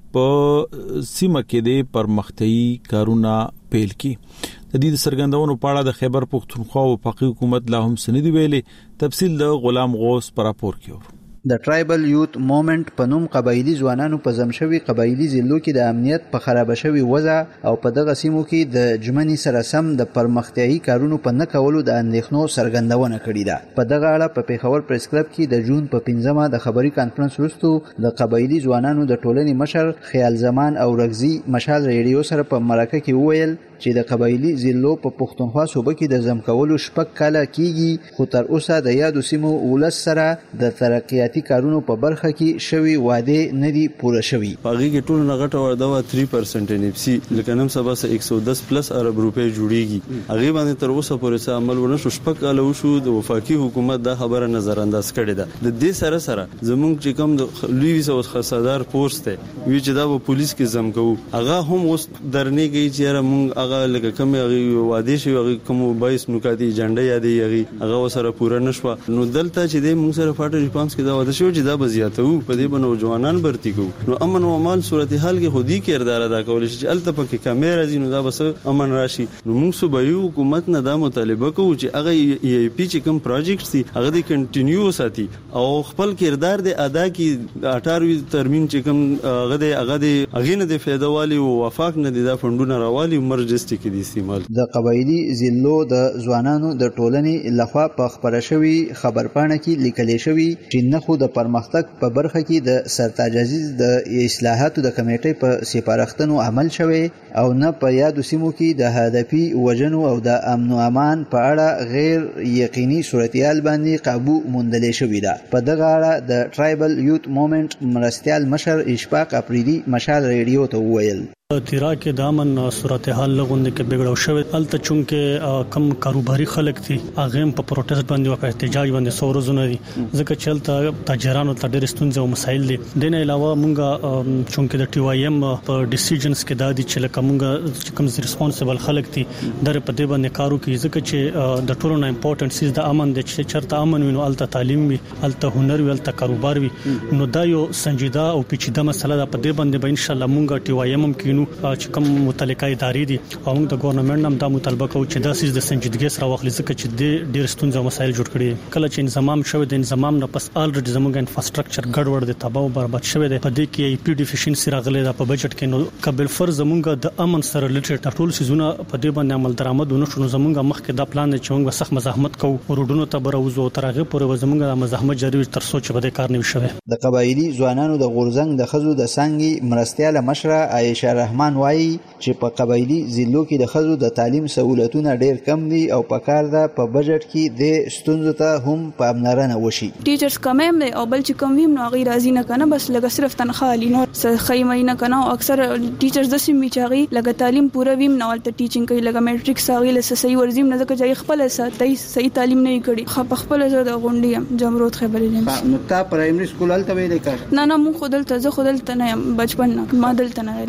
په سیمه کې د پرمختیايي کارونه پیل کړي. د دې څرګندونو په اړه د خیبر پښتونخوا او وفاقي حکومت لا هم سندې ویلي. تفصیل د غلام غوث پر راپور کې. د ټرایبل یوت موومېنټ په نوم قبایلی ځوانانو په زمشوي قبایلی ضلعو کې د امنیت په خراب شوی وضع او په دغه سیمو کې د جمنی سره سم د پرمختیايي کارونو په نه کولو د اندېښنو څرګندونه کړې ده. په دغه اړه په پیښور پریس کلب کې د جون په پنځمه د خبري کانفرنس وروسته د قبایلی ځوانانو د ټولنې مشر خیال زمان او رغزي مشال ریډیو سره په مرکه کې وویل چې د قبایلی ضلعو په پښتونخوا صوبه کې د زم کولو شپږ کاله کیږي خو تر اوسه د یادو سیمو ولس سره د ترقیاتي کارونو په برخه کې شوی وعده نه دی پوره شوی. هغه کې ټول نغټه ورده و تین پرسنټ ان اف سی لکه نن سبا سه یک سو دس پلس ارب روپے جوړیږي. هغه باندې تر اوسه پورې سه عمل ونه شو. شپږ کاله وشو د وفاقي حکومت دا خبره نظر انداز کړې ده. د دې سره سره زمونږ چې کوم د لوی او خصادار پورس ته وی چې دا په پولیس کې زم کوو هغه هم اوس درنه کوي چې موږ هغه لکه کوم هغه وعده شي هغه کوم بایس نکاتي جنډه یادې هغه هغه سره پوره نشو. نو دلته چې د موږ سره فاټو ریسپانس کې دا وعده شو چې دا بزیاتو په دې بنو ځوانان برتي کو. نو امن او امان صورتحال کې خودي کردار ادا کول شي چې الته پکې کیمرا دي نو دا بس امن راشي. نو موږ صوبایي حکومت نه دا مطالبه کوو چې هغه ای پی چې کوم پروجیکټ دي هغه د کنټینیو ساتي او خپل کردار د ادا کې اټاروي ترمیم چې کوم هغه د هغه د هغه نه د فایده او وفاق نه د فندونو راوالي مرجستي کې د قبایلی ضلعو د ځوانانو د ټولنې لخوا په خبره شوی خبرپاڼه کې لیکل شوی چې نه خو د پرمختګ په برخه کې د سرتاج عزیز د اصلاحاتو د کمیټې په سپارښتنو عمل شوی او نه په یادو سیمو کې د هدفي وجنو او د امن او امان په اړه غیر یقیني صورتحال باندې قابو موندل شوی ده. په دغه اړه د ټرایبل یوت موومېنټ مرستيال مشر اشفاق اپریدي مشال ریډیو ته وویل تیرا کې د امن صورتحال لغونډه کې بګړو شوی الته چونکه کم کاروباري خلک دي هغه په پروتست باندې وکړ احتجاج باندې سورزونه دي ځکه چې الته تاجرانو ته ډېر ستونزې او مسایل دي. د نه علاوه مونږه چونکه د ټي واي ایم په ډیسیژنز کې د دې چې لکه مونږه کوم ریسپانسیبل خلک دي در په دې باندې کارو کوي ځکه چې د ټولو نه امپورټنت سیز د امن د چرته امن وینو الته تعلیم وي الته هنر وي الته کاروبار وي. نو دا یو سنجیده او پیچیده مسله ده. په دې باندې به ان شاء الله مونږه ټي واي ایم کې چې کوم متعلقه ادارې دي او موږ د ګورنمنت نام د مطالبه کوو چې دا سیس د سنجیدګۍ سره واخلي ځکه چې د ډېر ستونزې او مسایل جوړ کړي. کله چې انضمام شوی د انضمام نه پس الریډي زموږ انفراستراکچر ګډوډ دي تباہ او برباد شوی دی. په دې کې ای پی ډیفیشنسي راغلي ده په بجټ کې. نو قبل فرض زموږ د امن سره ریلیټډ ټول سيزونه په دې باندې عمل درآمد ونه شو. زموږ مخکې دا پلان چې موږ سخت مزاحمت کوو روډونو ته بروزو ترغه پورې زموږ د مزاحمت جری تر سوچ بده کار نه وشوي. د قبایلی ځوانانو د غورزنګ د خزو د سانګي مرستياله مشره عائشه رحمان وایي چې په قبایلی ضلعو کې د خزو د تعلیم سہولتونه ډېر کم دي او په کار ده په بجټ کې د ستونزو ته هم پاملرنه وشي. ټیچرز کم هم نه او بل چې کم ویم نو غیر راضی نه کنه بس لګ صرف تنخواه لینو خیمه نه کنه او اکثر ټیچرز د سیمې چاغي لګ تعلیم پوره ویم نه ولته ټیچینګ کوي لګ میټریکس هغه له صحیح ورزیم نه ځکه چې خپل ساتي صحیح تعلیم نه کړي خو په خپل زړه د غونډي جمرود خبرې نه نو تا پرایمري سکول الته ویلې کار نه نه مون خودل ته زه خودل ته نه بچپن نه ما دلته نه ویلې نو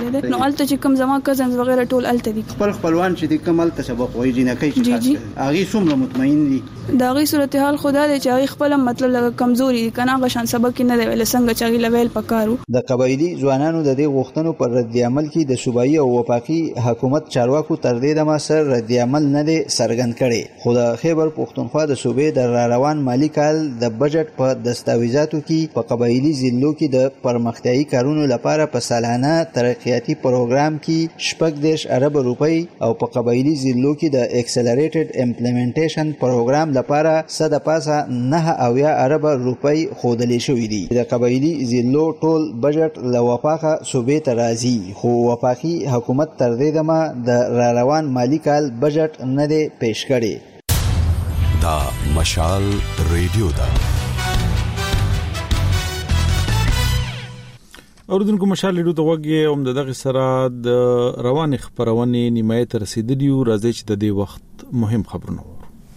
الته چې کوم زما کزنز وغیرہ ټول الته دي. خپل خپلوان چې د کمال ته سبق وایي جنکې چې خاص هغه څومره مطمئن دي دا غي صورتحال خدا دې چې هغه خپل مطلب لږ کمزوري دي کنه هغه شان سبق نه دی ویل څنګه چې هغه لیول پکارو. د قبایلی ځوانانو د دې غوښتنو پر رد عمل کې د صوبایي او وفاقي حکومت چارواکو تر دې دمه سر رد عمل نه دی څرګند کړي. خو د خیبر پښتونخوا د صوبې د را روان مالی کال د بجټ په دستاویزاتو کې په قبایلی ضلعو کې د پرمختیايي کارونو لپاره په سالانه ترقیاتي پروګرام کې شپږ دېرش ارب روپۍ او په قبایلی ضلعو کې د اکسلریټډ امپلیمنټیشن پروګرام لپاره صد پاسه نه اویا ارب روپۍ خودلې شوې دي. د قبایلی ضلعو ټول بجټ له وفاقه صوبې ته راځي خو وفاقي حکومت تر دې دمه د را روان مالی کال بجټ نه دی پیش کړی. دا مشال ریډیو دا اوردونکو مشال ریډیو ته وګورئ او د دغه سره د روان خبرونه نیمه تر رسیدلی او راځي چې د دې وخت مهم خبرونه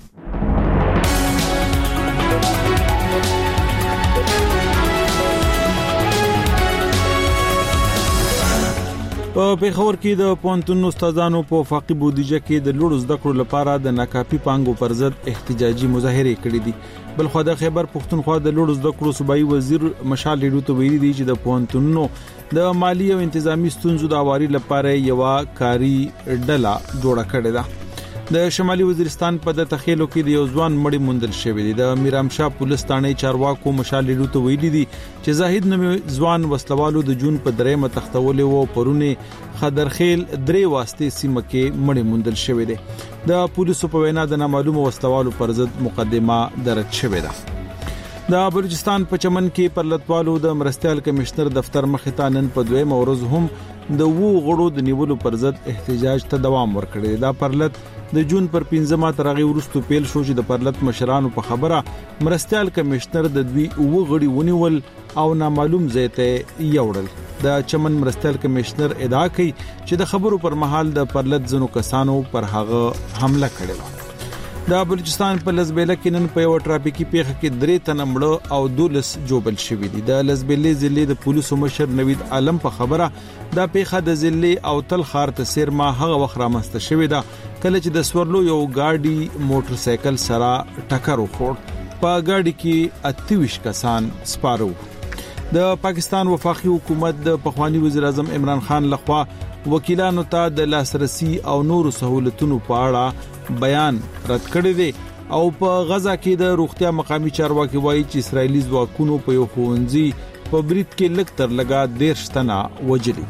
په پیښور کې د پونتون استادانو په وفاقي بودیجه کې د لوړ زده کړو لپاره د ناکافي پانګو پر ضد احتجاجي مظاهره کړې دي. بل خو د خیبر پښتونخوا د لوړ زده کړو صوبایي وزیر مشال ریډیو ته ویلي دی چې د پونتونو د مالی او انتظامی ستونزو د اواري لپاره یو کاری ډله جوړه کړې ده. د شمالي وزیرستان په د تخیلو کې د یو ځوان مړی موندل شوی دی. د میرامشاه پولیس ثانې چارواکو مشال ریډیو ته ویلي دي چې زاهد نومي ځوان وسلوالو د جون په درېمه تختولې وو پرونه خضرخیل درې واسطې سیمه کې مړی موندل شوی دی. د پولیسو په وینا د نامعلومو وسلوالو پر ضد مقدمه درج شوې ده. د بلوچستان په چمن کې پر لټوالو د مرستيال کمشنر دفتر مخې ته نن په دویم ورځ هم د وو غړو د نیولو پر ضد احتجاج ته دوام ورکړی. دا پرلط د جون پر پنځمه ترغي ورستو پیل شو چې د پرلط مشرانو په خبره مرستيال کمشنر د دوی وو غړي ونیول او نامعلوم ځای ته یوړل. د چمن مرستيال کمشنر ادعا کوي چې د خبرو پر مهال د پرلط زنو کسانو پر هغه حمله کړې و. د بلوچستان په لزبیله کې نن په یو ټرافیکي پیښه کې درې تنه مړه او دولس جوبل شوي دي. د لزبیله ضلع د پولیسو مشر نوید عالم په خبره دا پیښه د ضلع او تل خار ته سیرما هغه وخت رامسته شوې ده کله چې د سورلو یو گاډي موټر سایکل سره ټکر وخوړ. په گاډي کې اتویش کسان سپارو. د پاکستان وفاقي حکومت د پخوانی وزیر اعظم عمران خان لخوا وکیلانو ته د لاسرسي او نورو سہولتونو په اړه بیان رد کړی دی او په غزا کې د روغتیا مقامی چارواکي وایي چې اسرایلی ځواکونو په یو ښوونځي په بریټ کې لږ تر لږه ډیر شتنه وجلي.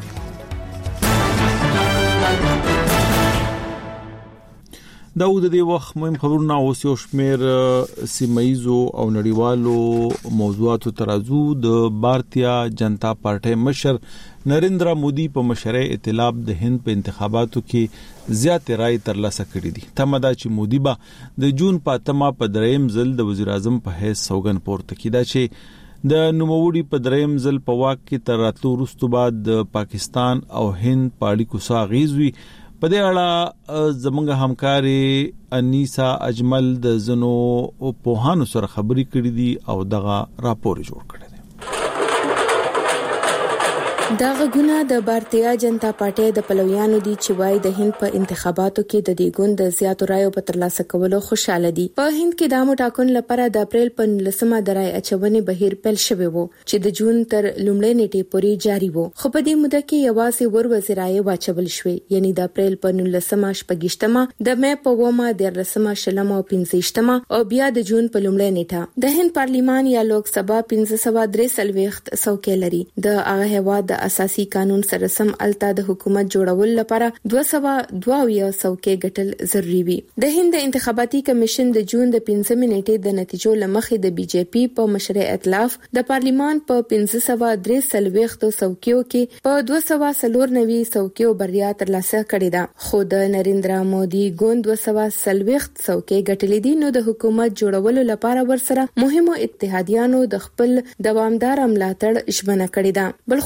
دا و د دې وخت مهم خبرونه اوس یو شمیر سیمایزو او نړیوالو موضوعاتو ترازو. د بھارتیا جنتا پارټي مشر نریندرا مودي په مشرۍ ائتلاف د هند په انتخاباتو کې زیات رائے ترلاسه کړې دي. تمدا چې مودي با د جون په اتمه په دریم ځل د وزیر اعظم په حیث سوګن پورته کیدا چې د نوموړي په دریم ځل په واک کې تر راتلو وروسته بعد د پاکستان او هند په اړیکو ساغیز وي. په دې اړه زموږ همکاري انیسا اجمل د زنو په هانو سره خبري کړې دي او دغه راپور جوړ کړی. دا غونه د بھارتیا جنتا پارټي د پلویانو دي چې وای د هند په انتخاباتو کې د دې ګوند د زیاتو رایو په ترلاسه کولو خوشاله دي. په هند کې د مټاکون لپاره د اپریل په نولسمه د رای اچونې بهیر پیل شوی وو چې د جون تر لومړۍ نیټې پورې جاری وو. خو په دې موده کې یوازې ور وزیرای واچول شوې یعنی د اپریل په نولسمه شپږشتمه د مې په ومه د لسمه شلمه او پنځشتمه او بیا د جون په لومړۍ نیټه. د هند پارلیمان یا لوک سبا پنځه سوه درې څلوېښت څوکۍ لري. د هغه هواد اساسي قانون سره سم الته د حکومت جوړول لپاره دوه سوه دوه اویا څوکۍ ګټل ضروری وي. د هند انتخاباتي کمیشن د جون د پنځمې نیټې د نتیجو لمخې د بي جے پی په مشرۍ ائتلاف د پارلیمان په پنځه سوه درې څلوېښت څوکیو کې په دوه سوه څلور نوي څوکیو بریا ترلاسه کړې ده. خو د نریندرا مودي ګوند دوه سوه څلوېښت څوکۍ ګټلې دي نو د حکومت جوړولو لپاره ورسره مهمو اتحادیانو د خپل دوامدار ملاتړ ژمنه کړې ده. بلخو د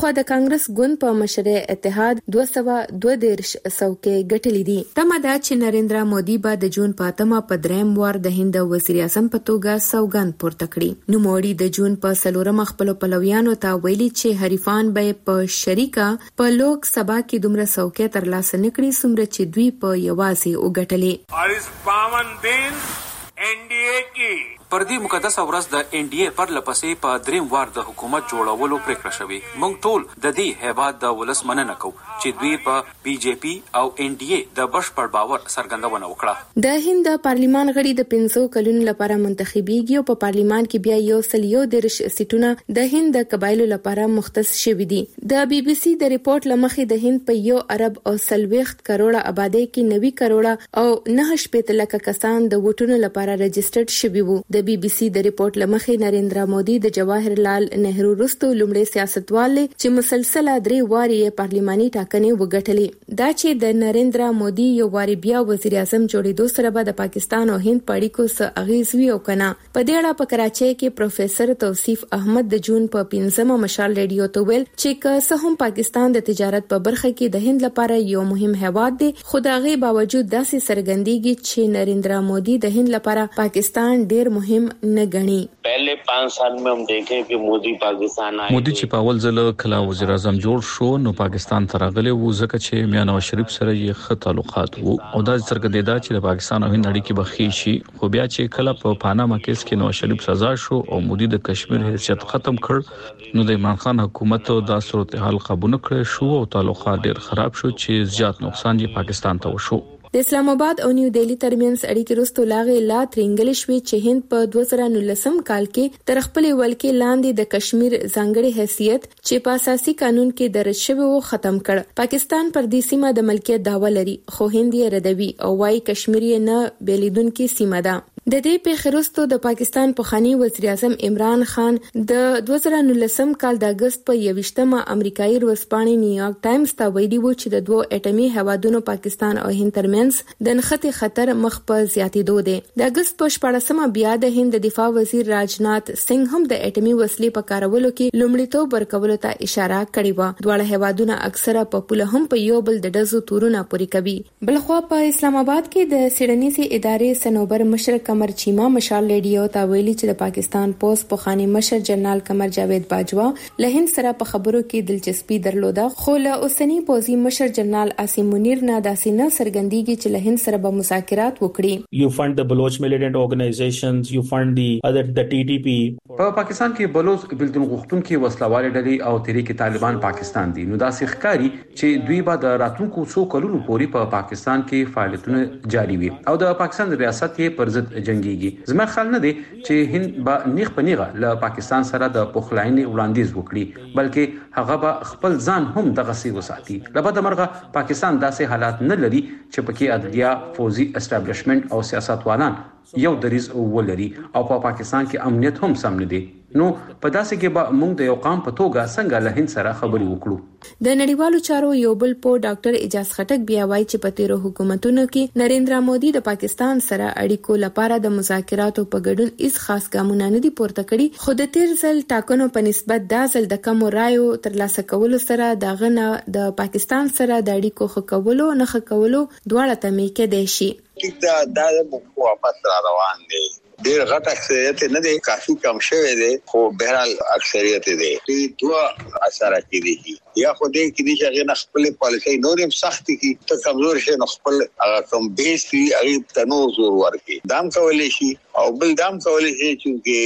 کانګرس ګوند په مشره اتحاد دوه سوه دوه دیرش څوکۍ ګټلې دي. تمه ده چې نریندرا مودي به د جون په اتمه په دریم وار د هند وزیر اعظم په توګه سوګند پورته کړي. نوموړي د جون په څلورم خپل پلویانو ته ویلي چې حریفان به په شریکه په لوک سبا کې دومره څوکۍ ترلاسه نکړي څومره چې دوی په یوازې وګټلې. اور اس پاون دن این ڈی اے کی پر دې مقدسه ورځ د ان ډي اے پر لپسې په دریم وار د حکومت جوړولو پریکړه شوې. موږ ټول د دې هیواد د ولس مننه کوو چې دوی په بي جے پي او ان ډي اے د بشپړ باور څرګندونه وکړه. د هند پارلیمان غړي د پنځو کلونو لپاره منتخبيږي او په پارلیمان کې بیا یو سل یو دیرش سیټونه د هند د قبایلو لپاره مختص شوي دي. د بي بي سي د ریپورت لمخې د هند په یو ارب او سلويخت کروڑه آبادی کې نوي کروڑه او نه شپږ لک کسان د ووټونو لپاره رجسټرډ شوي وو. د بي بي سي د ریپورت لمخې نریندرا مودي د جواهر لال نهرو وروسته لومړی سیاستوال چې مسلسله درې واري پارلیماني ټاکنې وګټلې. دا چې د نریندرا مودي یو واري بیا وزیر اعظم جوړېدو سره به د پاکستان او هند په اړیکو څه اغیز وي او کنه. په دې اړه په کراچۍ کې پروفیسور توصیف احمد د جون په پنځمه مشال ریډیو ته ویل چې که څه هم پاکستان د تجارت په برخه کې د هند لپاره یو مهم هیواد دی، خو د هغې باوجود داسې څرګندېږي چې نریندرا مودي د هند لپاره پاکستان ډیر مهم نه غني. पहले पाँच साल में हम देखे कि मोदी पाकिस्तान आए. مودي چې په اول ځل کله وزیر اعظم جوړ شو نو پاکستان ته راغلی وو ځکه چې میاں نواز شریف سره یې ښه تعلقات وو او دا څرګندېده چې د پاکستان او هند اړیکې به ښې شي. خو بیا چې کله په پاناما کیس کې نواز شریف سزا شو او مودي د کشمیر حیثیت ختم کړ نو د عمران خان حکومت دا صورتحال قبول کړ شو او تعلقات ډیر خراب شو چې زیات نقصان یې پاکستان ته وشو. د اسلام آباد او نیو دهلی ترمنځ اړیکې وروسته لاغې لا ترنګل شوې چې هند په دوه زره نولسم کال کې تر خپل ولکې لاندې د کشمیر ځانګړي حیثیت چې په اساسي قانون کې درج شوی و ختم کړ. پاکستان پر دې سیمه د ملکیت دعوه لري خو هند یې ردوي او وايي کشمیر یې نه بیلیدونکو سیمه ده. د دې پیښې وروسته د پاکستان پخوانی وزیر اعظم عمران خان د دوه زره نولسم کال د اگست په یوویشتمه امریکایي ورځپاڼې نیویارک ټایمز ته ویلي و چې د دوه اټومي هیوادونو پاکستان او هند ترمنځ د نښتې خطر مخ په زیاتېدو دی. د اگست په شپاړسمه بیا د هند د دفاع وزیر راجنات سنگ هم د اټومي وسلې په کارولو کې لومړیتوب ورکولو ته اشاره کړې و. دواړه هیوادونه اکثره په پوله هم په یو بل د ډزو تورونه پوري کوي. بلخوا په اسلام آباد کې د سیډنیزي ادارې سنوبر مشر قمر چیما مشال ریډیو ته ویلي چې د پاکستان پوسټ پخوانی مشر جنرال قمر جاوید باجوا له هند سره په خبرو کې دلچسپي درلوده خو له اوسنی پوزي مشر جنرال عاصم منیر نه داسې نه څرګندېږي چې له هند سره به مذاکرات وکړي. You fund the Baloch militant organizations, you fund the other the T T P. په پاکستان کې بلوچ بلدون غوښتونکو وسلواله ډلې او تحریک طالبان پاکستان دي. نو دا ښکاری چې دوی به د راتلونکو څو کلونو پورې په پاکستان کې فعالیتونه جاری وي او د پاکستان ریاست یې پر ضد جنگيږي. زما خیال نه دی چې هند به نیغ په نیغه له پاکستان سره د پخلاینې وړاندیز وکړي بلکې هغه به خپل ځان هم دغه سی وساتي. لبد مرغه پاکستان داسې حالات نه لري چې پکې عدلیه، فوزي اسټابلیشمنت او سیاستوالان یو دریز ولري او په پا پاکستان کې امنیت هم سم نه دی. نو په داسې کې به موږ د یو قام په توګه څنګه له هند سره خبرې وکړو. د نړیوالو چارو یو بل په ډاکټر اجاز خټک بیا وایي چې په تیرو حکومتونو کې نریندرا مودي د پاکستان سره اړیکو لپاره د مذاکراتو په ګډون هیڅ خاص ګامونه نه دي پورته کړي خو د تیر ځل ټاکنو په نسبت دا ځل د کمو رایو ترلاسه کولو سره د غنه د پاکستان سره د اړیکو ښه کولو نه ښه کولو دواړه ته مې کېدای شي. دا د مخ واپس را روان دي. ډیر غټ اکثریت نه دی، کافي کم شوی دی خو بهرحال اکثریت دی. دې دوه اثر کېږي یا خو دې کې دي چې نه خپل پالیسي نورم سخت کی ته کمزور شي نو خپل هغه کم بیس کی هغه تنو زور ورکی دام کولې شي او بل دام کولې شي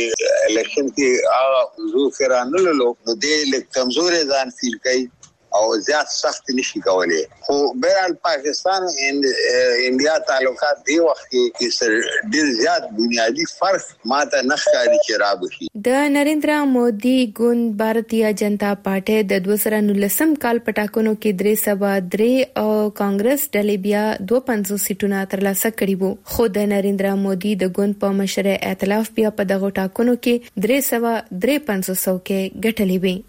چې الیکشن کې هغه زور کرانه له نو دې کمزور ځان فیل کوي او زیات سخت نشي کولای. خو بهرحال پاکستان او انډیا تعلقات دی وخت کې ډیر زیات بنیادی فرق ماته نه ښکاري چې راوځي. د نریندرا مودي ګوند بھارتیہ جنتا پارټي د دوه زره نولسم کال پټاکنو کې درې سوه درې او کانګرس ډلې بیا دوه پنځوس سیټونه ترلاسه کړي وو. خو د نریندرا مودي د ګوند په مشر ائتلاف بیا په دغه ټاکنو کې درې سوه درې پنځوس څوکۍ ګټلې وې.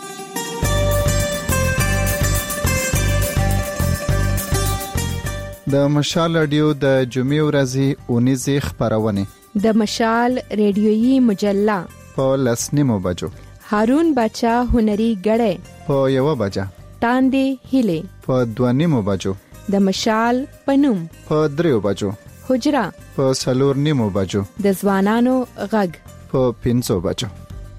د مشال رادیو د جمعې ورځې اونیزې خبرونه د مشال ریډیويي مجله په لسنیمو بجو هارون بچا هنري غړې په یو بجه، تاندې هیلې په دوه نیمو بجو، د مشال پنوم په دریو بجو، حجرا په څلور نیمو بجو، د ځوانانو غږ په پنځو بجو.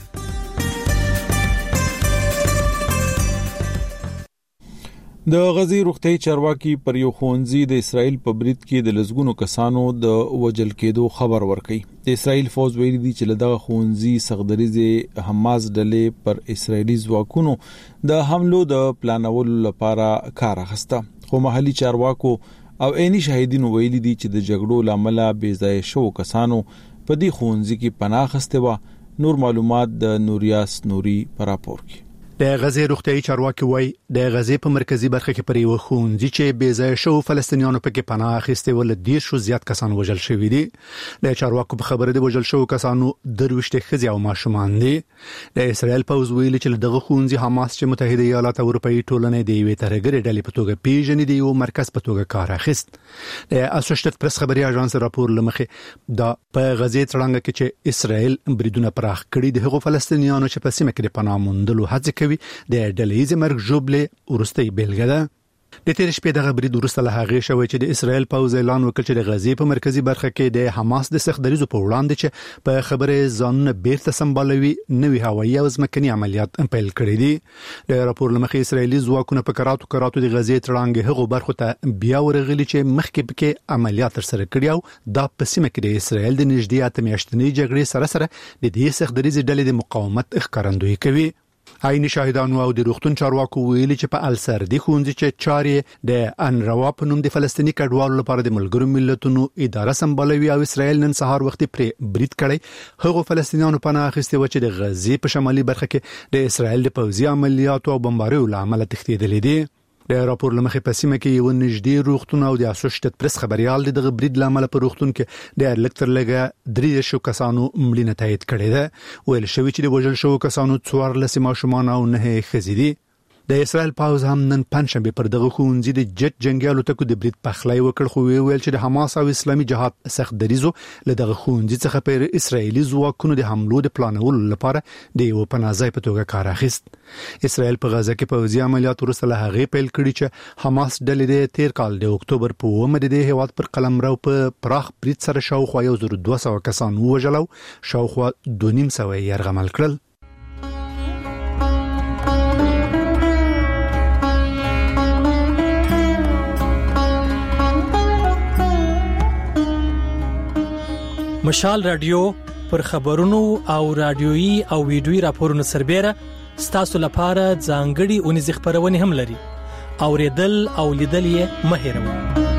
د غزي روغتي چارواکي پر یو ښوونځي د اسرائیل په برید کې د لزګونو کسانو د وجل کېدو خبر ورکړي. د اسرائیل فوج ویلي دی چې لدغه ښوونځي سغدریزه حماس ډلې پر اسرائیلي ځواکونو د حملو د پلانولو لپاره کار اخیسته. خو محلي چارواکو او عیني شاهدینو ویلي دي چې د جګړو لامل بې ځای شو کسانو په دې ښوونځي کې پناه اخیسته و. نور معلومات د نوریاس نوري پر راپور کې. د غزې روغتيایي چارواکي وایي د غزې په مرکزی برخه کې پر یو ښوونځي چې بې ځای شو فلسطینیانو پکې پناه اخیستي ول د شو زیات کسان وژل شوی دي. د چارواکو په خبره د وژل شو کسانو درويشته خزي او ماشومان دي. د اسرائیل پوز ویلي چې دغه ښوونځي حماس چې متحده ایالات اروپאי ټولنې د یوې ترګری ډلې په توګه پیژنې دی او مرکز په توګه کار اخیست. د اسوسییټډ پریس خبري اژانس راپور لمخې دا په غزې تړنګ کې چې اسرائیل بریدونه پراخ کړي د هغو فلسطینیانو چې په سیمه کې د پناه موندلو هڅه کوي د ډلېز مرګ جوړلې ورستۍ بیلګه ده. د تیر شپې دغه برید ورسته له هغه شوی چې د اسرائیل پوز اعلان وکړ چې د غزې په مرکزی برخه کې د حماس د سختدریزو په وړاندې چې په خبره ځانونه بیرته سمبالوي نوې هوایي او ځمکني عملیات پیل کړي دي. د راپور لمخې اسرائیلي ځواکونه په کراتو کراتو د غزې تړانګ هغو برخو ته بیا ورغلي چې مخکې پکې عملیات ترسره کړي او دا په سیمه کې د اسرائیل د نږدې اته میاشتنۍ جګړې سره سره د دې سختدریزې ډلې د مقاومت ښکارندویي کوي. عیني شاهدانو او د روغتون چارواکو ویلي چې په السردي ښوونځي چې چارې د انروا په نوم د فلسطینی کډوالو لپاره د ملګرو ملتونو اداره سمبالوي او اسرائیل نن سهار وختي پرې برید کړی. هغه فلسطینیانو پناه اخیستي و چې د غزې په شمالي برخه کې د اسرائیل د پوځي عملیاتو او بمباریو لامل تښتېدلې دي. د راپور لمخې په سیمه کې یو نږدې روغتون او د اسوسییټډ پریس خبريال دغه برید لامل په روغتون کې د الکتر لګه درې شو کسانو مړینه تایید کړې ده. ویل شوی چې د وژل شو کسانو څوارلس ماشومان او نه ښځې دي. د اسرائیل پاوز هم نن پنځشنبه پر دغه ښوونځي د جټ جنگیالو ته کو د برید پخلای وکړ خو ویل چې د حماس او اسلامي جهاد سخت دریزو له دغه ښوونځي څخه پر اسرائیلي ځواکونو د حملو د پلانولو لپاره د یو پناهځای په توګه کار اخیست. اسرائیل په غزه کې پوځي عملیات ورسره هغه پیل کړی چې حماس ډلې د تیر کال د اکتوبر په اومه د هیواد پر قلمرو په پراخ برید سره شاوخوا یو زر دوه سوه کسان وژلو شاوخوا دوه نیم سوه یې یرغمل کړل. مشال رادیو پر خبرونو او رادیويي او ویډیويي راپورونو سربېره ستاسو لپاره ځانګړي اونیز خبرونه هم لري. اوریدل او لیدل یې مه هېروئ.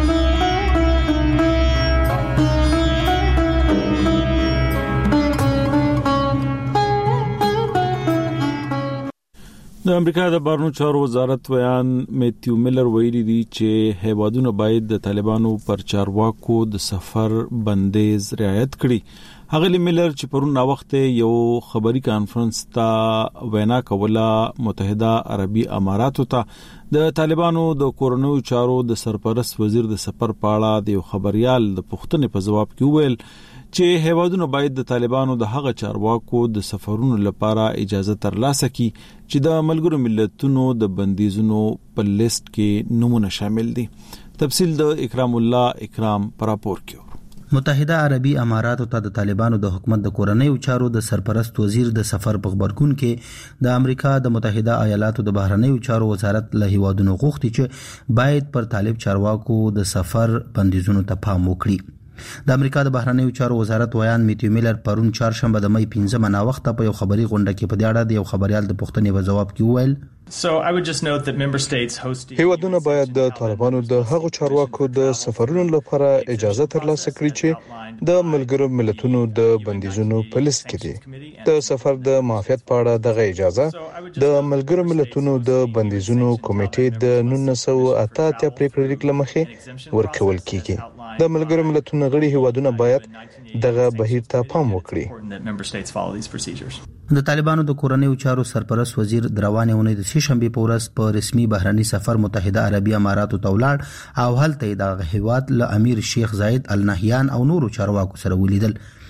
د امریکا د بهرنیو چارو وزارت ویان میتیو میلر ویلي دی چې هیوادونه باید د طالبانو پر چارواکو د سفر بندیز رعایت کړي. هغه میلر چې پرون نا وخت یو خبري کانفرنس ته وینا کوله متحده عربي اماراتو ته د طالبانو د کورونو چارو د سرپرست وزیر د سفر پاړه د خبريال د پښتنې په جواب کې ویل چې هیوادونه باید د طالبانو د هغه چارواکو د سفرونو لپاره اجازه ترلاسه کړي چې د ملګرو ملتونو د بندیزونو په لیست کې نمونه شامل دي. تفصیل د اکرام الله اکرام پر راپور کې. متحده عربي اماراتو ته د طالبانو د حکومت د کورنیو چارو د سرپرست وزیر د سفر په خبرګون کې د امریکا د متحده ایالاتو د بهرنیو چارو وزارت له هیوادونو غوښتي چې باید پر طالب چارواکو د سفر بندیزونو ته پام وکړي. د امریکا د بهرنیو چارو وزارت ویان میتیو میلر پرون چهارشنبه د مې پنځمه نا وخت په یو خبري غونډه کې په دې اړه د یو خبريال د پښتنې په جواب کې وویل So I would just note that member states hosting هیوادونه باید د طالبانو د هغو چارواکو د سفرونو لپاره اجازه ترلاسه کړي چې د ملګرو ملتونو د بندیزونو په لیست کې دي. د سفر د معافیت په اړه دغه اجازه د ملګرو ملتونو د بندیزونو کمیټې د نولس سوه اته اتیا پریکړې لمخې ورکول کیږي. د ملګرو ملتونو غړي هیوادونه باید دغه بهیر ته پام وکړي. د طالبانو د کورنیو چارو سرپرست وزیر دروانې ونې د شنبه په ورځ په رسمي بهرني سفر متحده عربي اماراتو ته ولاړ او هلته د هیواد له امیر شیخ زاید ال نهیان او نورو چارواکو سره ولیدل.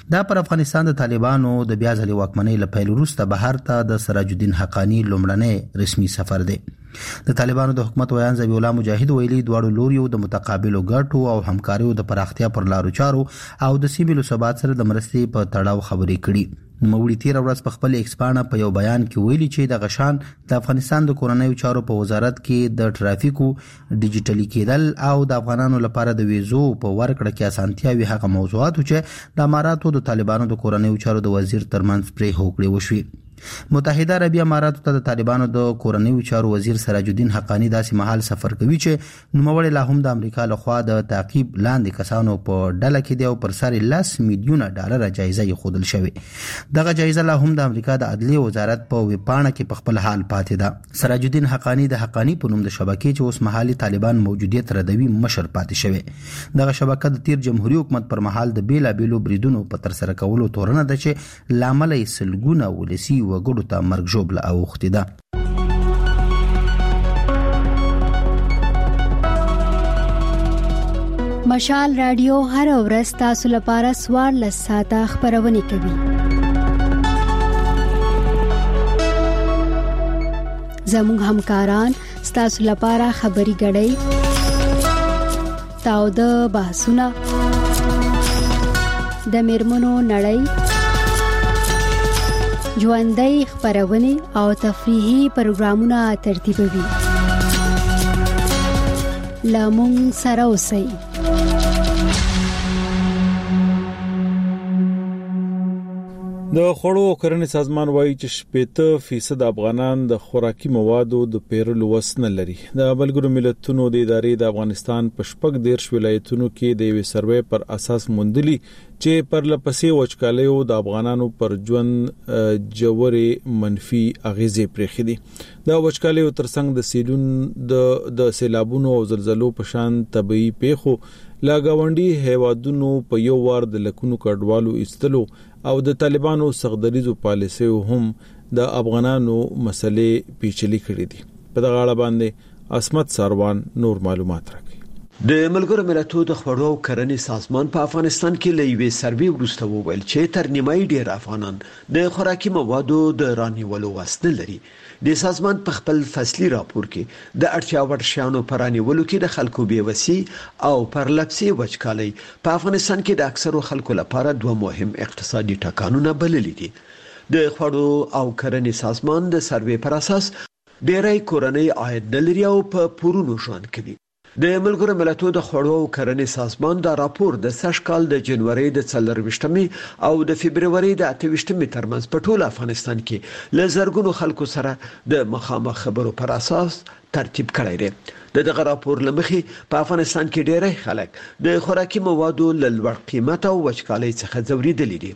دا پر افغانستان د طالبانو د بیا ځلې واکمنۍ له پیل وروسته بهر ته د سراج الدین حقانی لومړنی رسمي سفر دی. د طالبانو د حکومت ویان ذبیح الله مجاهد ویلي دواړو لوریو د متقابلو ګټو او همکاریو د پراختیا پر لارو چارو او د سیمې له ثبات سره د مرستې په تړاو خبرې کړي. نوموړي تیر ورځ په خپل ایکسپانه په یو بیان کې ویلي چې د غشان د افغانستان د کورنیو چارو په وزارت کې د ټرافیکو ډیجیټلی کېدل او د افغانانو لپاره د ویزو په ورکړه کې اسانتیاوي هغه موضوعات چې د اماراتو د طالبانو د کورنیو چارو د وزیر ترمنځ پرې هوکړې وشوي. متحده عربی اماراتو ته د طالبانو د کورنیو چارو وزیر سراج الدین حقانی داسې مهال سفر کوي چې نوموړی لا هم د امریکا لخوا د تعقیب لاندې کسانو په ډله کې دی او پر سر لس میلیونه ډالر جایزه یې خودل شوی. دغه جایزه لا هم د امریکا د عدلیه وزارت په ویبپاڼه کې په خپل حال پاتې ده. سراج الدین حقانی د حقانی په نوم د شبکې چې اوس مهالي طالبان موجودیت ردوي مشر پاتې شوی. دغه شبکه د تیر جمهوریت حکومت پر مهال د بیلا بیلو بریدونو په تر سره کولو تورنه ده چې لامل یې سلګونه ولسی وګړو ته مرګ ژوبله اوښتې ده. مشال رادیو هر ورځ تاسو لپاره څوارلس ساعته خبرونه کوي. زموږ همکاران ستاسو لپاره خبري غړي تاوده بحثونه د میرمنو نړۍ ژوندۍ خبرونه او تفریحي پروګرامونه ترتیبوي. لامون سره اوسئ. د خوړو او کرنې سازمان وایي چې شپږ فیصد افغانان د خوراکي موادو د پیرلو وس نه لري. د ملګرو ملتونو د ادارې د افغانستان په شپږ دیرش ولایتونو کې د یو سروې پر اساس موندلي چې پر لپسې وچکالیو د افغانانو پر ژوند جوړې منفي اغیزې پرېښې دي. د وچکالیو ترڅنګ د سیلون د د سیلابونو او زلزلو په شان طبيعي پیښو لاګاونډي هیوادونو په یو وار د لکونو کډوالو ایستلو او د طالبانو سغدریزو پالیسیو هم د افغانانو مسلې پیچلي کړې دي. په دغه اړه باندې اسمت ساروان نور معلومات راکړي. د ملګرو ملتونو د خوړو او کرنې سازمان په افغانستان کې لوي سروې وروسته وویل چې تر نیمایي ډیر افغانان د خوراکي موادو د رانیولو وسنه لري. د سازمان په خپل فصلي راپور کې د اړتیا وړ شیانو پر رانیولو کې د خلکو بیوسي او پرلپسي وچکالي په افغانستان کې د اکثرو خلکو لپاره دوه مهم اقتصادي ټکانونه بللي دي. د خوړو او کرنې سازمان د سروې پر اساس ډېری کورنۍ عاید لري او په پورونو ژوند کوي. د ملګرو ملتونو د خوړو او کرنې سازمان دا راپور د سږ کال د جنوري د څلرويشتمې او د فبرवरी د اتهويشتمې ترمنځ په ټول افغانستان کې ل زرګونو خلکو سره د مخامخ خبرو پر اساس ترتیب کړی دی. د دغه راپور لمخې په افغانستان کې ډېری خلک د خوراکي موادو ل لوړ قیمت او وچکالۍ څخه ځورېدلي دي.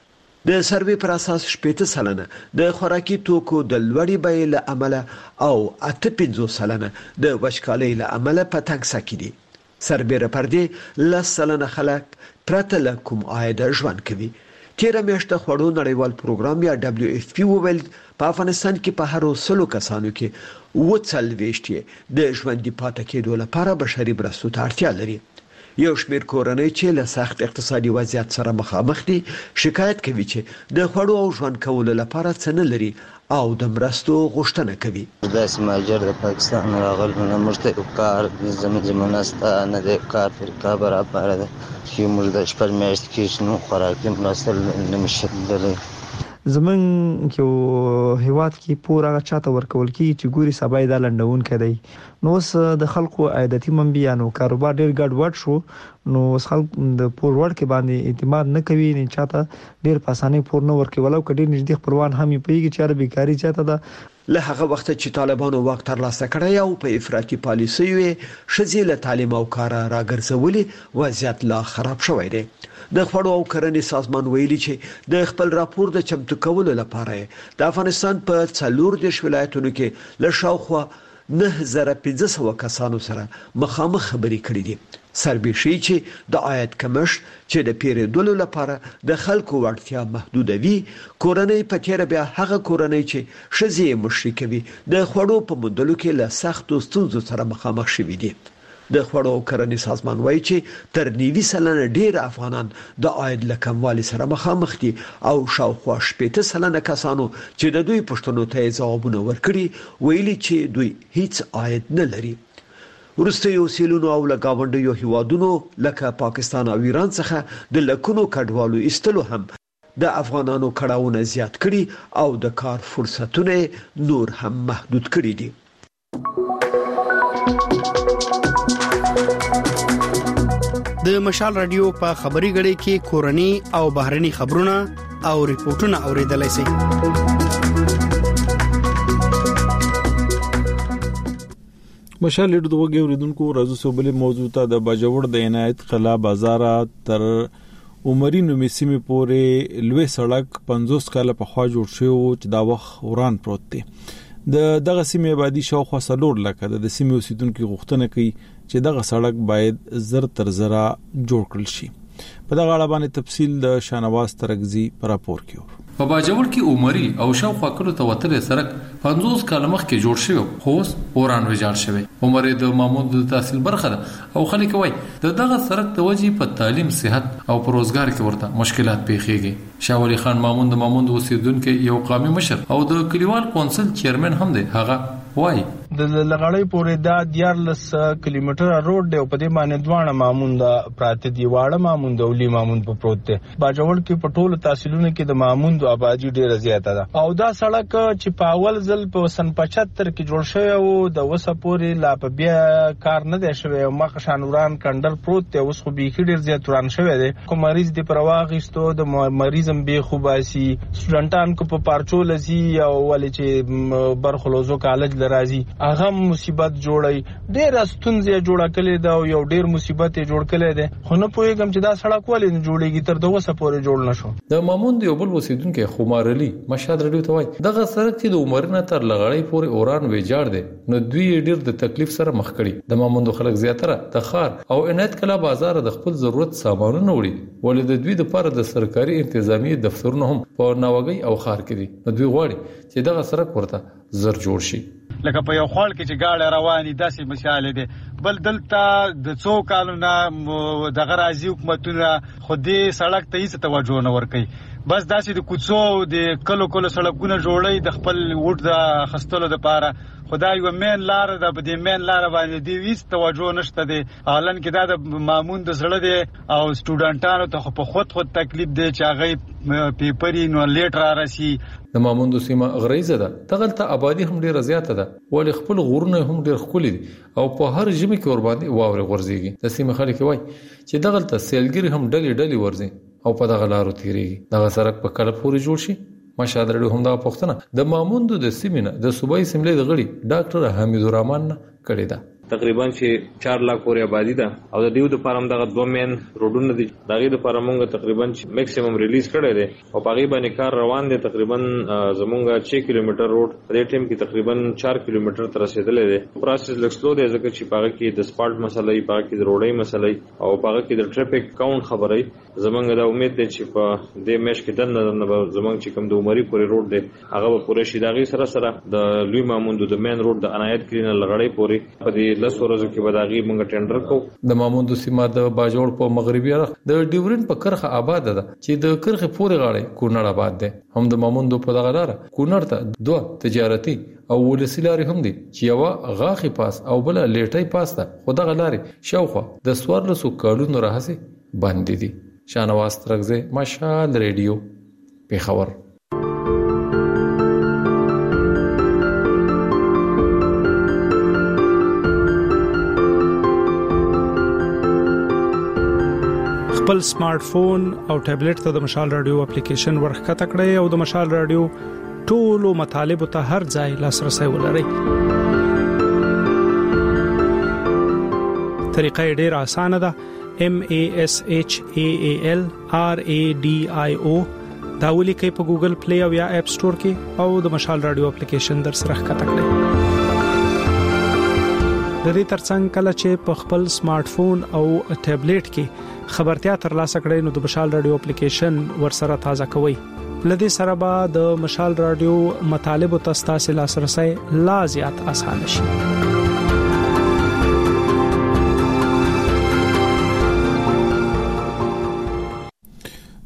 د سروې پر اساس شپږ سلنه د خوراکي توکو د لوړې بیې له امله او اته پنځوس سلنه د وچکالۍ له امله په تنګ سکي دي. سربېره پر دې لس سلنه خلک پرته له کوم عاید ژوند کوي. تیره میاشت د خوړو نړیوال پروګرام یا دبليو اف پی وویل په افغانستان کې په هر سلو کسانو کې اووه څلوېښت د ژوندي پاتې کېدو لپاره بشري مرستو ته اړتیا لري. یو شمېر کورنۍ چې له سخت اقتصادي وضعیت سره مخامخ دي شکایت کوي چې د خوړو او ژوند کولو لپاره څه نه لري او د مرستو غوښتنه کوي. داسې مهاجر د پاکستان راغلو نه موږ ته یو کار زموږ زمونه سته نه دی کار طریقه برابره ده چې موږ د شپږ میاشتې کې نو خوراکي مرسته نه شو درلودلی. زمون یو هیواد کې پورا چاته ورکول کی چې ګوري سبا د لندون کړي. نو د خلکو عادتي منبیا نو کاروبار ډیر ګډ وډ شو نو خلک د پور ور کې باندې اعتماد نه کوي نه چاته ډیر په اسانه پور نه ورکوي ولو کډیر نږدې خپلوان هم پیږي چې بیکاری چاته ده. له هغه وخت چې طالبانو واک ترلاسه کړی او په افراطي پالیسیو شذیل تعلیم او کار راګرځولي وضعیت لا خراب شوی دی. د خوړو او کرنې سازمان ویلي چې د خپل راپور د چمتو کولو لپاره د افغانستان په څلور دیرش ولایتونو کې له شاوخوا نه زره پنځه سوه کسانو سره مخامخ خبرې کړې دي. سربې شي چې د عاید کمښت چې د پیریدلو لپاره د خلکو وړتیا محدودوي کورنۍ په تیر بیا هغه کورنۍ چې ښځې مشري کوي د خوړو په موندلو کې له سختو ستونزو سره مخامخ شوي دي. د خوړو او کرنې سازمان وایي چې تر نیوي سلنه ډیر افغانان د عاید له کموالي سره مخامخ دي او شاوخوا شپږ سلنه کسانو چې د دوی پښتنو ته ځوابونه ورکړي ویلي چې دوی هیڅ عاید نه لري. ورسته یو سیلونو او لګاونډیو هیوادونو لکه پاکستان او ایران څخه د لکونو کډوالو ایستلو هم د افغانانو کړهونه زیات کړي او د کار فرصتونه نور هم محدود کړي دي. د مشال رادیو په خبري غړي کې کورني او بهرني خبرونه او ریپورتونه اوریدلای شئ. مشال لیډ دوه ګوردونکو راځو سوبلې موضوع ته د باجوړ د عنایت قلا بازار تر عمري نومسیمه پورې لوی سړک پنځوس کاله په خوا جوړ شو چې دا وخت وران پروت دی. د دغه سیمه آبادی شاوخوا سلور لکه د سیمه اوسیدونکو غوښتنه کوي چې دغه سړک باید زر تر زرا جوړ کړل شي. په دغه اړه باندې تفصیل د شانواز ترغزي پر راپور کې په باجوړ کې عمري او شاوخوا کلو ته وتلې سړک پنځوس کاله مخکې جوړ شوی خو اوس وران ویجاړ شوی. عمري د مامون د تحصیل برخه ده او خلک وایي د دغه سړک د وجې په تعلیم، صحت او په روزګار کې ورته مشکلات پیښیږي. شاه ولی خان مامون د مامون د اوسیدونکو یو قومي مشر او د کلیوال کونسل چیرمن هم دی. هغه وایي د لغړی پورې دا دیارلس کیلومتره روډ دی او په دې باندې دوانه مامون د پراته دی واړه مامون د اولی مامون په پروت دی. باجوړ کې په ټولو تحصیلونو کې د مامون د آبادی ډیره زیاته ده او دا سړک چې په اول ځل په سن پچهتر کې جوړ شوی او د وسه پورې لا په بیا کار نه دی شوی او مخ شانوران کندر پروت دی. اوس خو بيخي ډیر زیات وران شوی دی. کوم مریض دی پرواغستو د مریضم به خوباسي سټوډنټان کو په پارچو لزي او ولې چې برخلوزو کالج لرازي هغه مصیبت جوړي ډیر استونزې جوړه کړي دا یو ډیر مصیبت جوړ کړي دي خو نه پوهیږم چې دا سړک ولې نه جوړیږي تر دوه سه پورې جوړ نشو. د مامون دی بل وسیدونکو خمارلی مشهد رډیو ته وای دغه سړک چې د عمرنه تر لغړی پورې اوران ویجاړ دي نو دوی ډیر د تکلیف سره مخ کړي. د مامون د خلک زیاتره د خار او عنایت کلا بازار د خپل ضرورت سامانونه وړي ولې د دوی د لپاره د سرکاري انتظامی دفترونه هم په ناوګي او خار کې دي. نو دوی غواړي چې دغه سړک ورته زر جوړ شي. لکه په یو خال کې چې گاډه رواني داسې مثال دي بل دلته د څو کالونو د غرازي حکومتونو خو دې سړک ته هیڅ توجه نه ورکوي. بس داسې د کوڅو د کلو کلو سړکونه جوړي د خپل وډ د خستلو لپاره خدای یو مین لار د بده مین لار باندې دی هیڅ توجه نشته دي. حالان کې دا د مامون د زړه دي او سټوډنټانو ته په خود خود تکلیف دي چې هغه پیپري نو لیټ را راسي. د مامون د سیمه غریزه ده دغلته آبادی هم ډیره زیاته ده ولې خپل غورونه هم ډیر خولي دي او په هر ژمي کې ور باندې واوري غورځيږي. د سیمه خلک وایي چې دغلته سیلګری هم ډلې ډلې ورځي او په دغه لارو تیریږي. دغه سړک په کله پورې جوړ شي. مشهد رډیو هم دا پوښتنه د مامون د سیمه د صوبایي سیملې د غړي ډاکټر حمید الرحمن کړی ده. تقریبا چې چار لاک پورې آبادی ده او د دیو د فارم دغه دوه مین روډونه دي دغه د فارمونګه تقریبا میکسیمم ریلیز کړی دی او په غیبه باندې کار روان دي. تقریبا زمونږه شش کیلومتر روډ په دې ټیم کې تقریبا چار کیلومتر تر رسیدلې دی. پروسس لکسلو دی ځکه چې په کې د سپالټ مسلې په کې د روډي مسلې او په کې د ټریفیک کاونټ خبرې زمونږه د امید دی چې په دې مېش کې دنه زمونږ چې کوم د عمري پورې روډ دی هغه به پوره شي. دغه سره سره د لوی مامون د مین روډ د عنایت کلینر لغړی پورې په دې لس ورځو کې بداغي مونږ ټینډر کو. د مامون د سیمه د باجوړ په مغربي اړخ د ډیورین په کرخه آباد ده چې د کرخه پورې غاړې کونړ آباد ده. هم د مامون د په دغه لار کونړ ته دوه تجارتي او ولسلاري هم دي چې یو غاخي پاس او بل لیټي پاس ده خو دغه لارې شاوخوا د سوارلسو کالونو راهسي باندې دي. شانواز ترغزه مشال ریډیو پیښور. خپل سمارټ فون او ټابلیټ ته د مشال رادیو اپلیکیشن ورخته کړئ او د مشال رادیو ټولو مطالب ته هر ځای لاسرسي ولرئ. طریقه ډیره اسانه ده. M A S H A A L R A D I O دا ولیکئ په ګوګل پلی او یا اپ سٹور کې او د مشال رادیو اپلیکیشن در سره ښکته کړئ. د دې ترڅنګ کله چې په خپل سمارټ فون او ټابلیټ کې خبرتیا ترلاسه کړئ نو د مشال رادیو اپلیکیشن ورسره تازه کوئ. لدې سره به د مشال رادیو مطالب او تاسو لاسرسي لا زیات اسانه شي.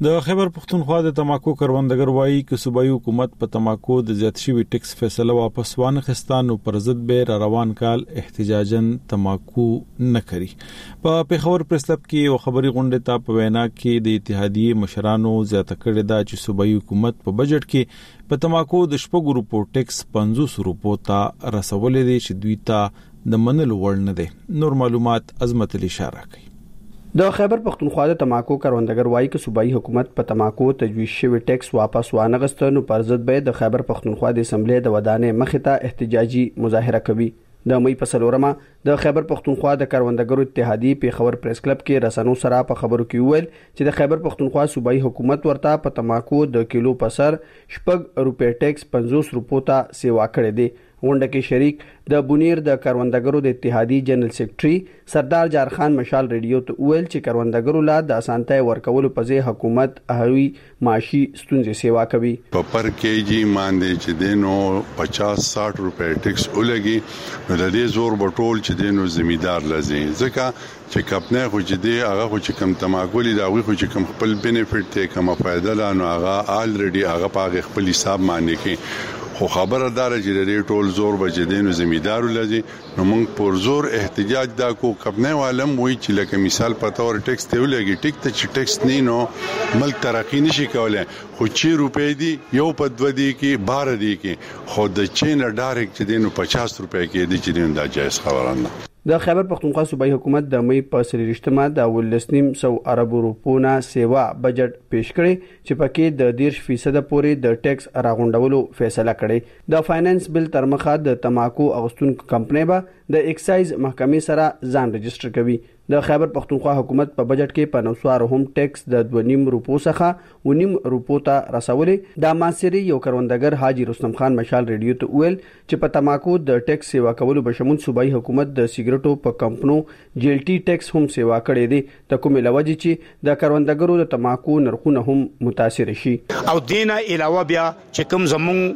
د خیبر پختونخوا د تماکو کروندګر وایي چې صوبایي حکومت په تماکو د زیات شوی ټیکس فیصله واپس وانخستان او پر ضد به روان کال احتجاجن تماکو نه کوي. په پیښور پریس کلب کې یو خبري غونډه ته په وینا کې د اتحادیې مشرانو زیاته کړې ده چې صوبایي حکومت په بجټ کې په تماکو د شپږ روپو ټیکس پنځوس روپو ته رسولې دي چې دوی ته د منلو وړ نه دي. نور معلومات عظمت علی اشاره کوي. د خیبر پختونخوا د تماکو کروندګر وایي چې صوبایي حکومت په تماکو تجویز شوی ټیکس واپس وانغستو نو پر ضد به د خیبر پختونخوا د اسمبلی د ودانې مخې ته احتجاجي مظاهره کوي. د مې په سلورمه د خیبر پختونخوا د کروندګرو اتحادیې پیښور پریس کلب کې رسنو سره په خبرو کې ویل چې د خیبر پختونخوا صوبایي حکومت ورته په تماکو د کیلو په سر شپږ روپے ټیکس پنځوس روپو ته سیوا کړې دي. غونډه کې شریک د بونیر د کروندګرو د اتحادیې جنرال سیکریټري سردار جارخان مشال ریډیو ته ویل چې کروندګرو لا د اسانتۍ ورکولو په ځای حکومت هوی معاشي ستونزې سیوا کوي. په پر کېجی ماندې چې دینو پچاس ساठ روپے ټیکس ولګي نو د دې زور بټول چې دینو زمیدار لزي ځکه چې کپنه خو چې دی هغه خو چې کم تماکولي دا وی خو چې کم خپل بینیفیټ ته کومه فائدہ لانو هغه الریډي هغه په خپل حساب باندې کې خو خبردار چې د ټول زور بچدينو زمیدارو لذي نو موږ پر زور احتجاج دا کو کپنه عالم وای چې لکه مثال په تور ټیکس ته ولګي ټیک ته چې ټیکس نه نو ملک ترقی نشي کولای خو چې روپې دی یو په دوه دی کې بار دی کې خو د چین ډایرکټ چې دینو پچاس روپې کې دی چې دین دا جایز خبره نه. د خیبر پختونخوا صوبایي حکومت د مې په سریشتمه د ولسنیم سو ارب روپونه سیوا بجټ پیش کړي چې پکې د ډیر فیصد پورې د ټیکس راغونډولو فیصله کړي. د فاینانس بل تر مخه د تماکو اغستون کمپنۍ به د ایکسایز محکمې سره ځان رجسټر کوي. د خیبر پختونخوا حکومت په بجټ کې په نوسوار هم ټیکس د دوه نیم روپو څخه و نیم روپو ته رسولې. د ماسری یو کروندګر حاجی رستم خان مشال ریډیو ته ویل چې په تماکو د ټیکس سیوا کولو بشمول صوبایي حکومت د سیګریټو په کمپنو جیل ټي ټیکس هم سیوا کړی دی د کومې لوجې چې د کروندګرو د تماکو نرخونه هم متاثر شي. او دینه علاوه بیا چې کوم زمون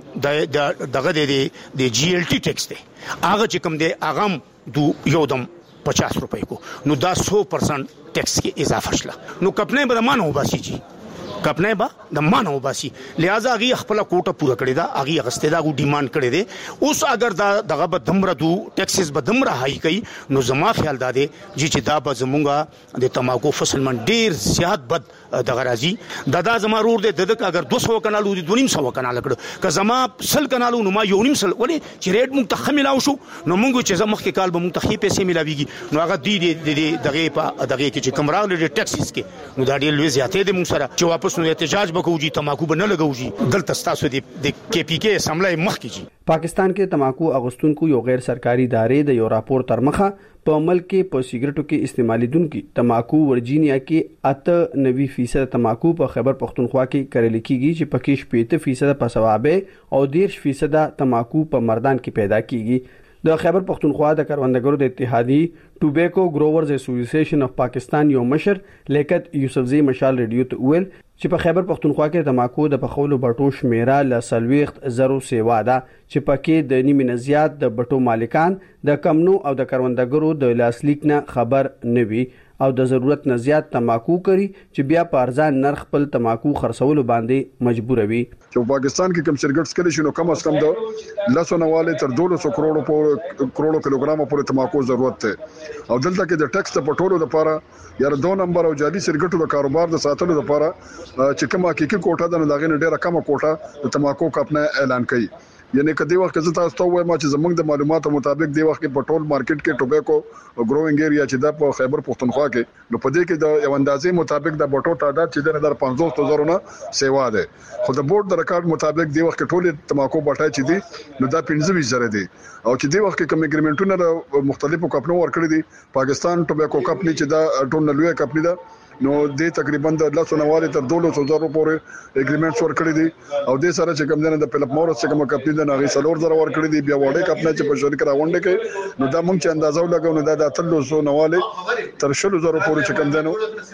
د دغه د جی ایل ټي ټیکس دی هغه چې کوم دی هغه دو یو دم پچاس روپے کو نو دا سو پرسنٹ ٹیکس کی اضافه شله نو کپنه به مانو باسي جی کپنه به د مانو باسي لہذا اگي خپل کوټه پوره کړی دا اگي غسته دا ډیماند کړی دی اوس اگر دا دغه به دمره دو ټیکسز به دمره هاي کوي نو زما خیال دا دی چې دا به زمونږه د تماکو فصل من ډیر زیات بد دغه راځي دا د زما رور دی دغه اگر دو سو کنالو دي دو نیم سو کنال کړ که زما سل کنالو نو ما یو نیم سل ولې چې ریټ مونږ ته خمیلاو شو نو مونږ چې زما مخکې کال به مونږ ته خې پیسې ملاويږي نو هغه دی دی دغه په دغه کې چې کمراغ لري ټیکسز کې نو دا ډیر لوي زیاتې دي مونږ سره چې واپس نو احتجاج وکوږي تماکو به نه لګوږي دلته تاسو د کې پی کې اسمبلی مخ کیږي. پاکستان کې تماکو اغستونکو یو غیر سرکاري ادارې د یو راپور تر مخه په ملک کې په سیګریټو کې استعمالیدونکو تماکو ورجینیا کې اته نوي فیصد تماکو په خیبر پختونخوا کې کړل کیږي چې پکې شپږ فیصد په ثوابه او ډیر فیصد تماکو په مردان کې پیدا کیږي. د خیبر پختونخوا د کروندګرو د اتحادیې ټوبیکو ګروورز اسوسییشن اف پاکستان یو مشر لیکت یوسفزی مشال ریډیو ته ویل چې په خیبر پختونخوا کې تماکو د پخولو بټو شمیره ل سلويخت زرو سیوا ده چې پکې د نیمه نزيات د بټو مالکان د کمنو او د کروندګرو د لاسلیک نه خبر نه وي او د ضرورت نه زیات تماکو کوي چې بیا په ارزان نرخ خپل تماکو خرڅولو باندې مجبور وي. چې پاکستان کې کم شرکت سکلي شنو کم از کم د لاسو نواله تر دولس سو کروڑ پورې کروڑ کیلوګرام پورې تماکو ضرورت ته او دلته کې د ټیکس په ټولو لپاره یا د دوه نمبر او جالي شرکتو د کاروبار د ساتلو لپاره چې کومه حقيقي کوټه د دغه ډیره کمه کوټه د تماکو کپنه اعلان کړي. یعنی کدی وخت چې تاسو ته وایم چې زمونږ د معلوماتو مطابق دی وخت کې پټول مارکیټ کې ټوبیکو ګروینګ ایریا چې د په خیبر پختونخوا کې نو په دې کې د یو اندازې مطابق د بټو تعداد چې د پنځوس هزار نه سیوا ده خو د بورډ د ریکارډ مطابق دی وخت کې ټول تماکو بټای چې دي نو دا پنځه ویش زره دي او چې دی وخت کې کوم اګریمنټونه مختلفو کمپنیو ورکړي دي پاکستان ټوبیکو کمپنی چې دا ټول لوی کمپنی ده نو د تقریبا د لاسو نواله تر دولس هزار پورې اګریمنټس ورکړي دي او د سره چې کوم نه د فلپ مورس چې کوم کمپنی د ناغي سلور زره ورکړي دي بیا وړي کمپنی چې په شریک راوندې کوي نو دا مونږ چې اندازو لګو نو دا د اتلسو نواله تر شلو زره پورې چې کوم دنو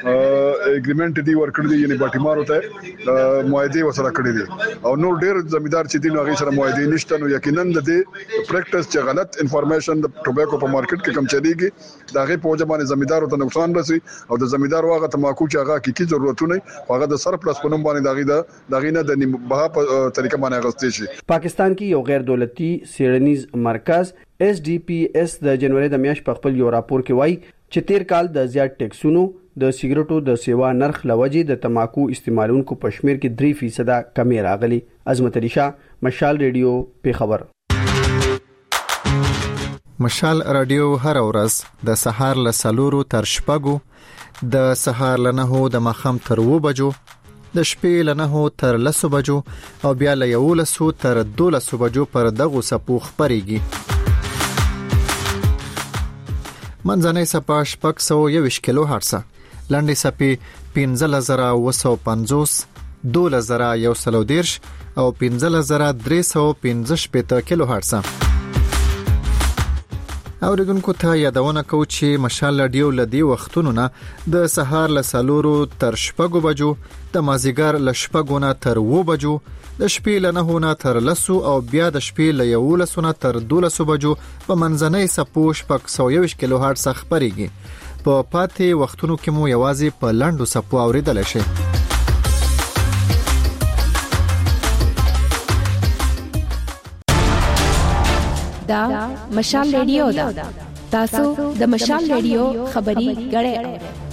اګریمنټ دی ورکړي دي یعنی باټیمارو ته معاهده وسره کړی دي او نور ډیر زمیدار چې دي نو هغه سره معاهده نشته نو یقینا د دې پریکټس چې غلط انفارمیشن د ټوبیکو په مارکیټ کې کم چلیږي دا غي په ځمانه زمیدارو ته نقصان رسي او د زمیدار واغ تماکو چې هغه کی ضرورتونه هغه د سرپلس په نوم باندې دغه د دغه نه د نیمه په طریقه باندې غوښتي شي. پاکستان کې یو غیر دولتي سیړنیز مرکز اس ډي پی اس د جنوري د میاشتې په خپل یو راپور کې وایي چې تیر کال د زیات ټیکسونو د سیګریټو د سیوا نرخ لوجې د تماکو استعمالونکو په شمیر کې درې فیصد کمی راغلي. عظمت علي شاه، مشال ریډیو، پیښور. مشال رادیو هر ورځ د سهار له سلورو تر شپږو، د سهار له نهو د ماښام تر اوو بجو، د شپې له نهو تر لسو بجو او بیا له یولسو تر دولسو بجو پر دغو سپو خپريږي. منځنۍ سپا شپږ سوه یوویشت کیلو هرتز، لنډې سپې پنځه زره اوه سوه پنځوس، دولس زره یو سل او دېرش او پنځه زره درې سوه پنځه شپېته کیلو هرتز. اوریدونکو ته یادونه کوم چې مشال رادیو لدی وختونو نه د سهار له سلورو تر شپږو بجو، د مازیګر له شپږو نه تر اوو بجو، د شپې له نهو نه تر لسو او بیا د شپې له یولسو نه تر دولسو بجو په منځنۍ سپو شپږ سوه یوویشت کیلو هرتز خپريږي. په پاتې وختونو کې مو یوازې په لاندو سپو اوریدل شي. دا مشال ریډیو دا تاسو د مشال ریډیو خبري غړې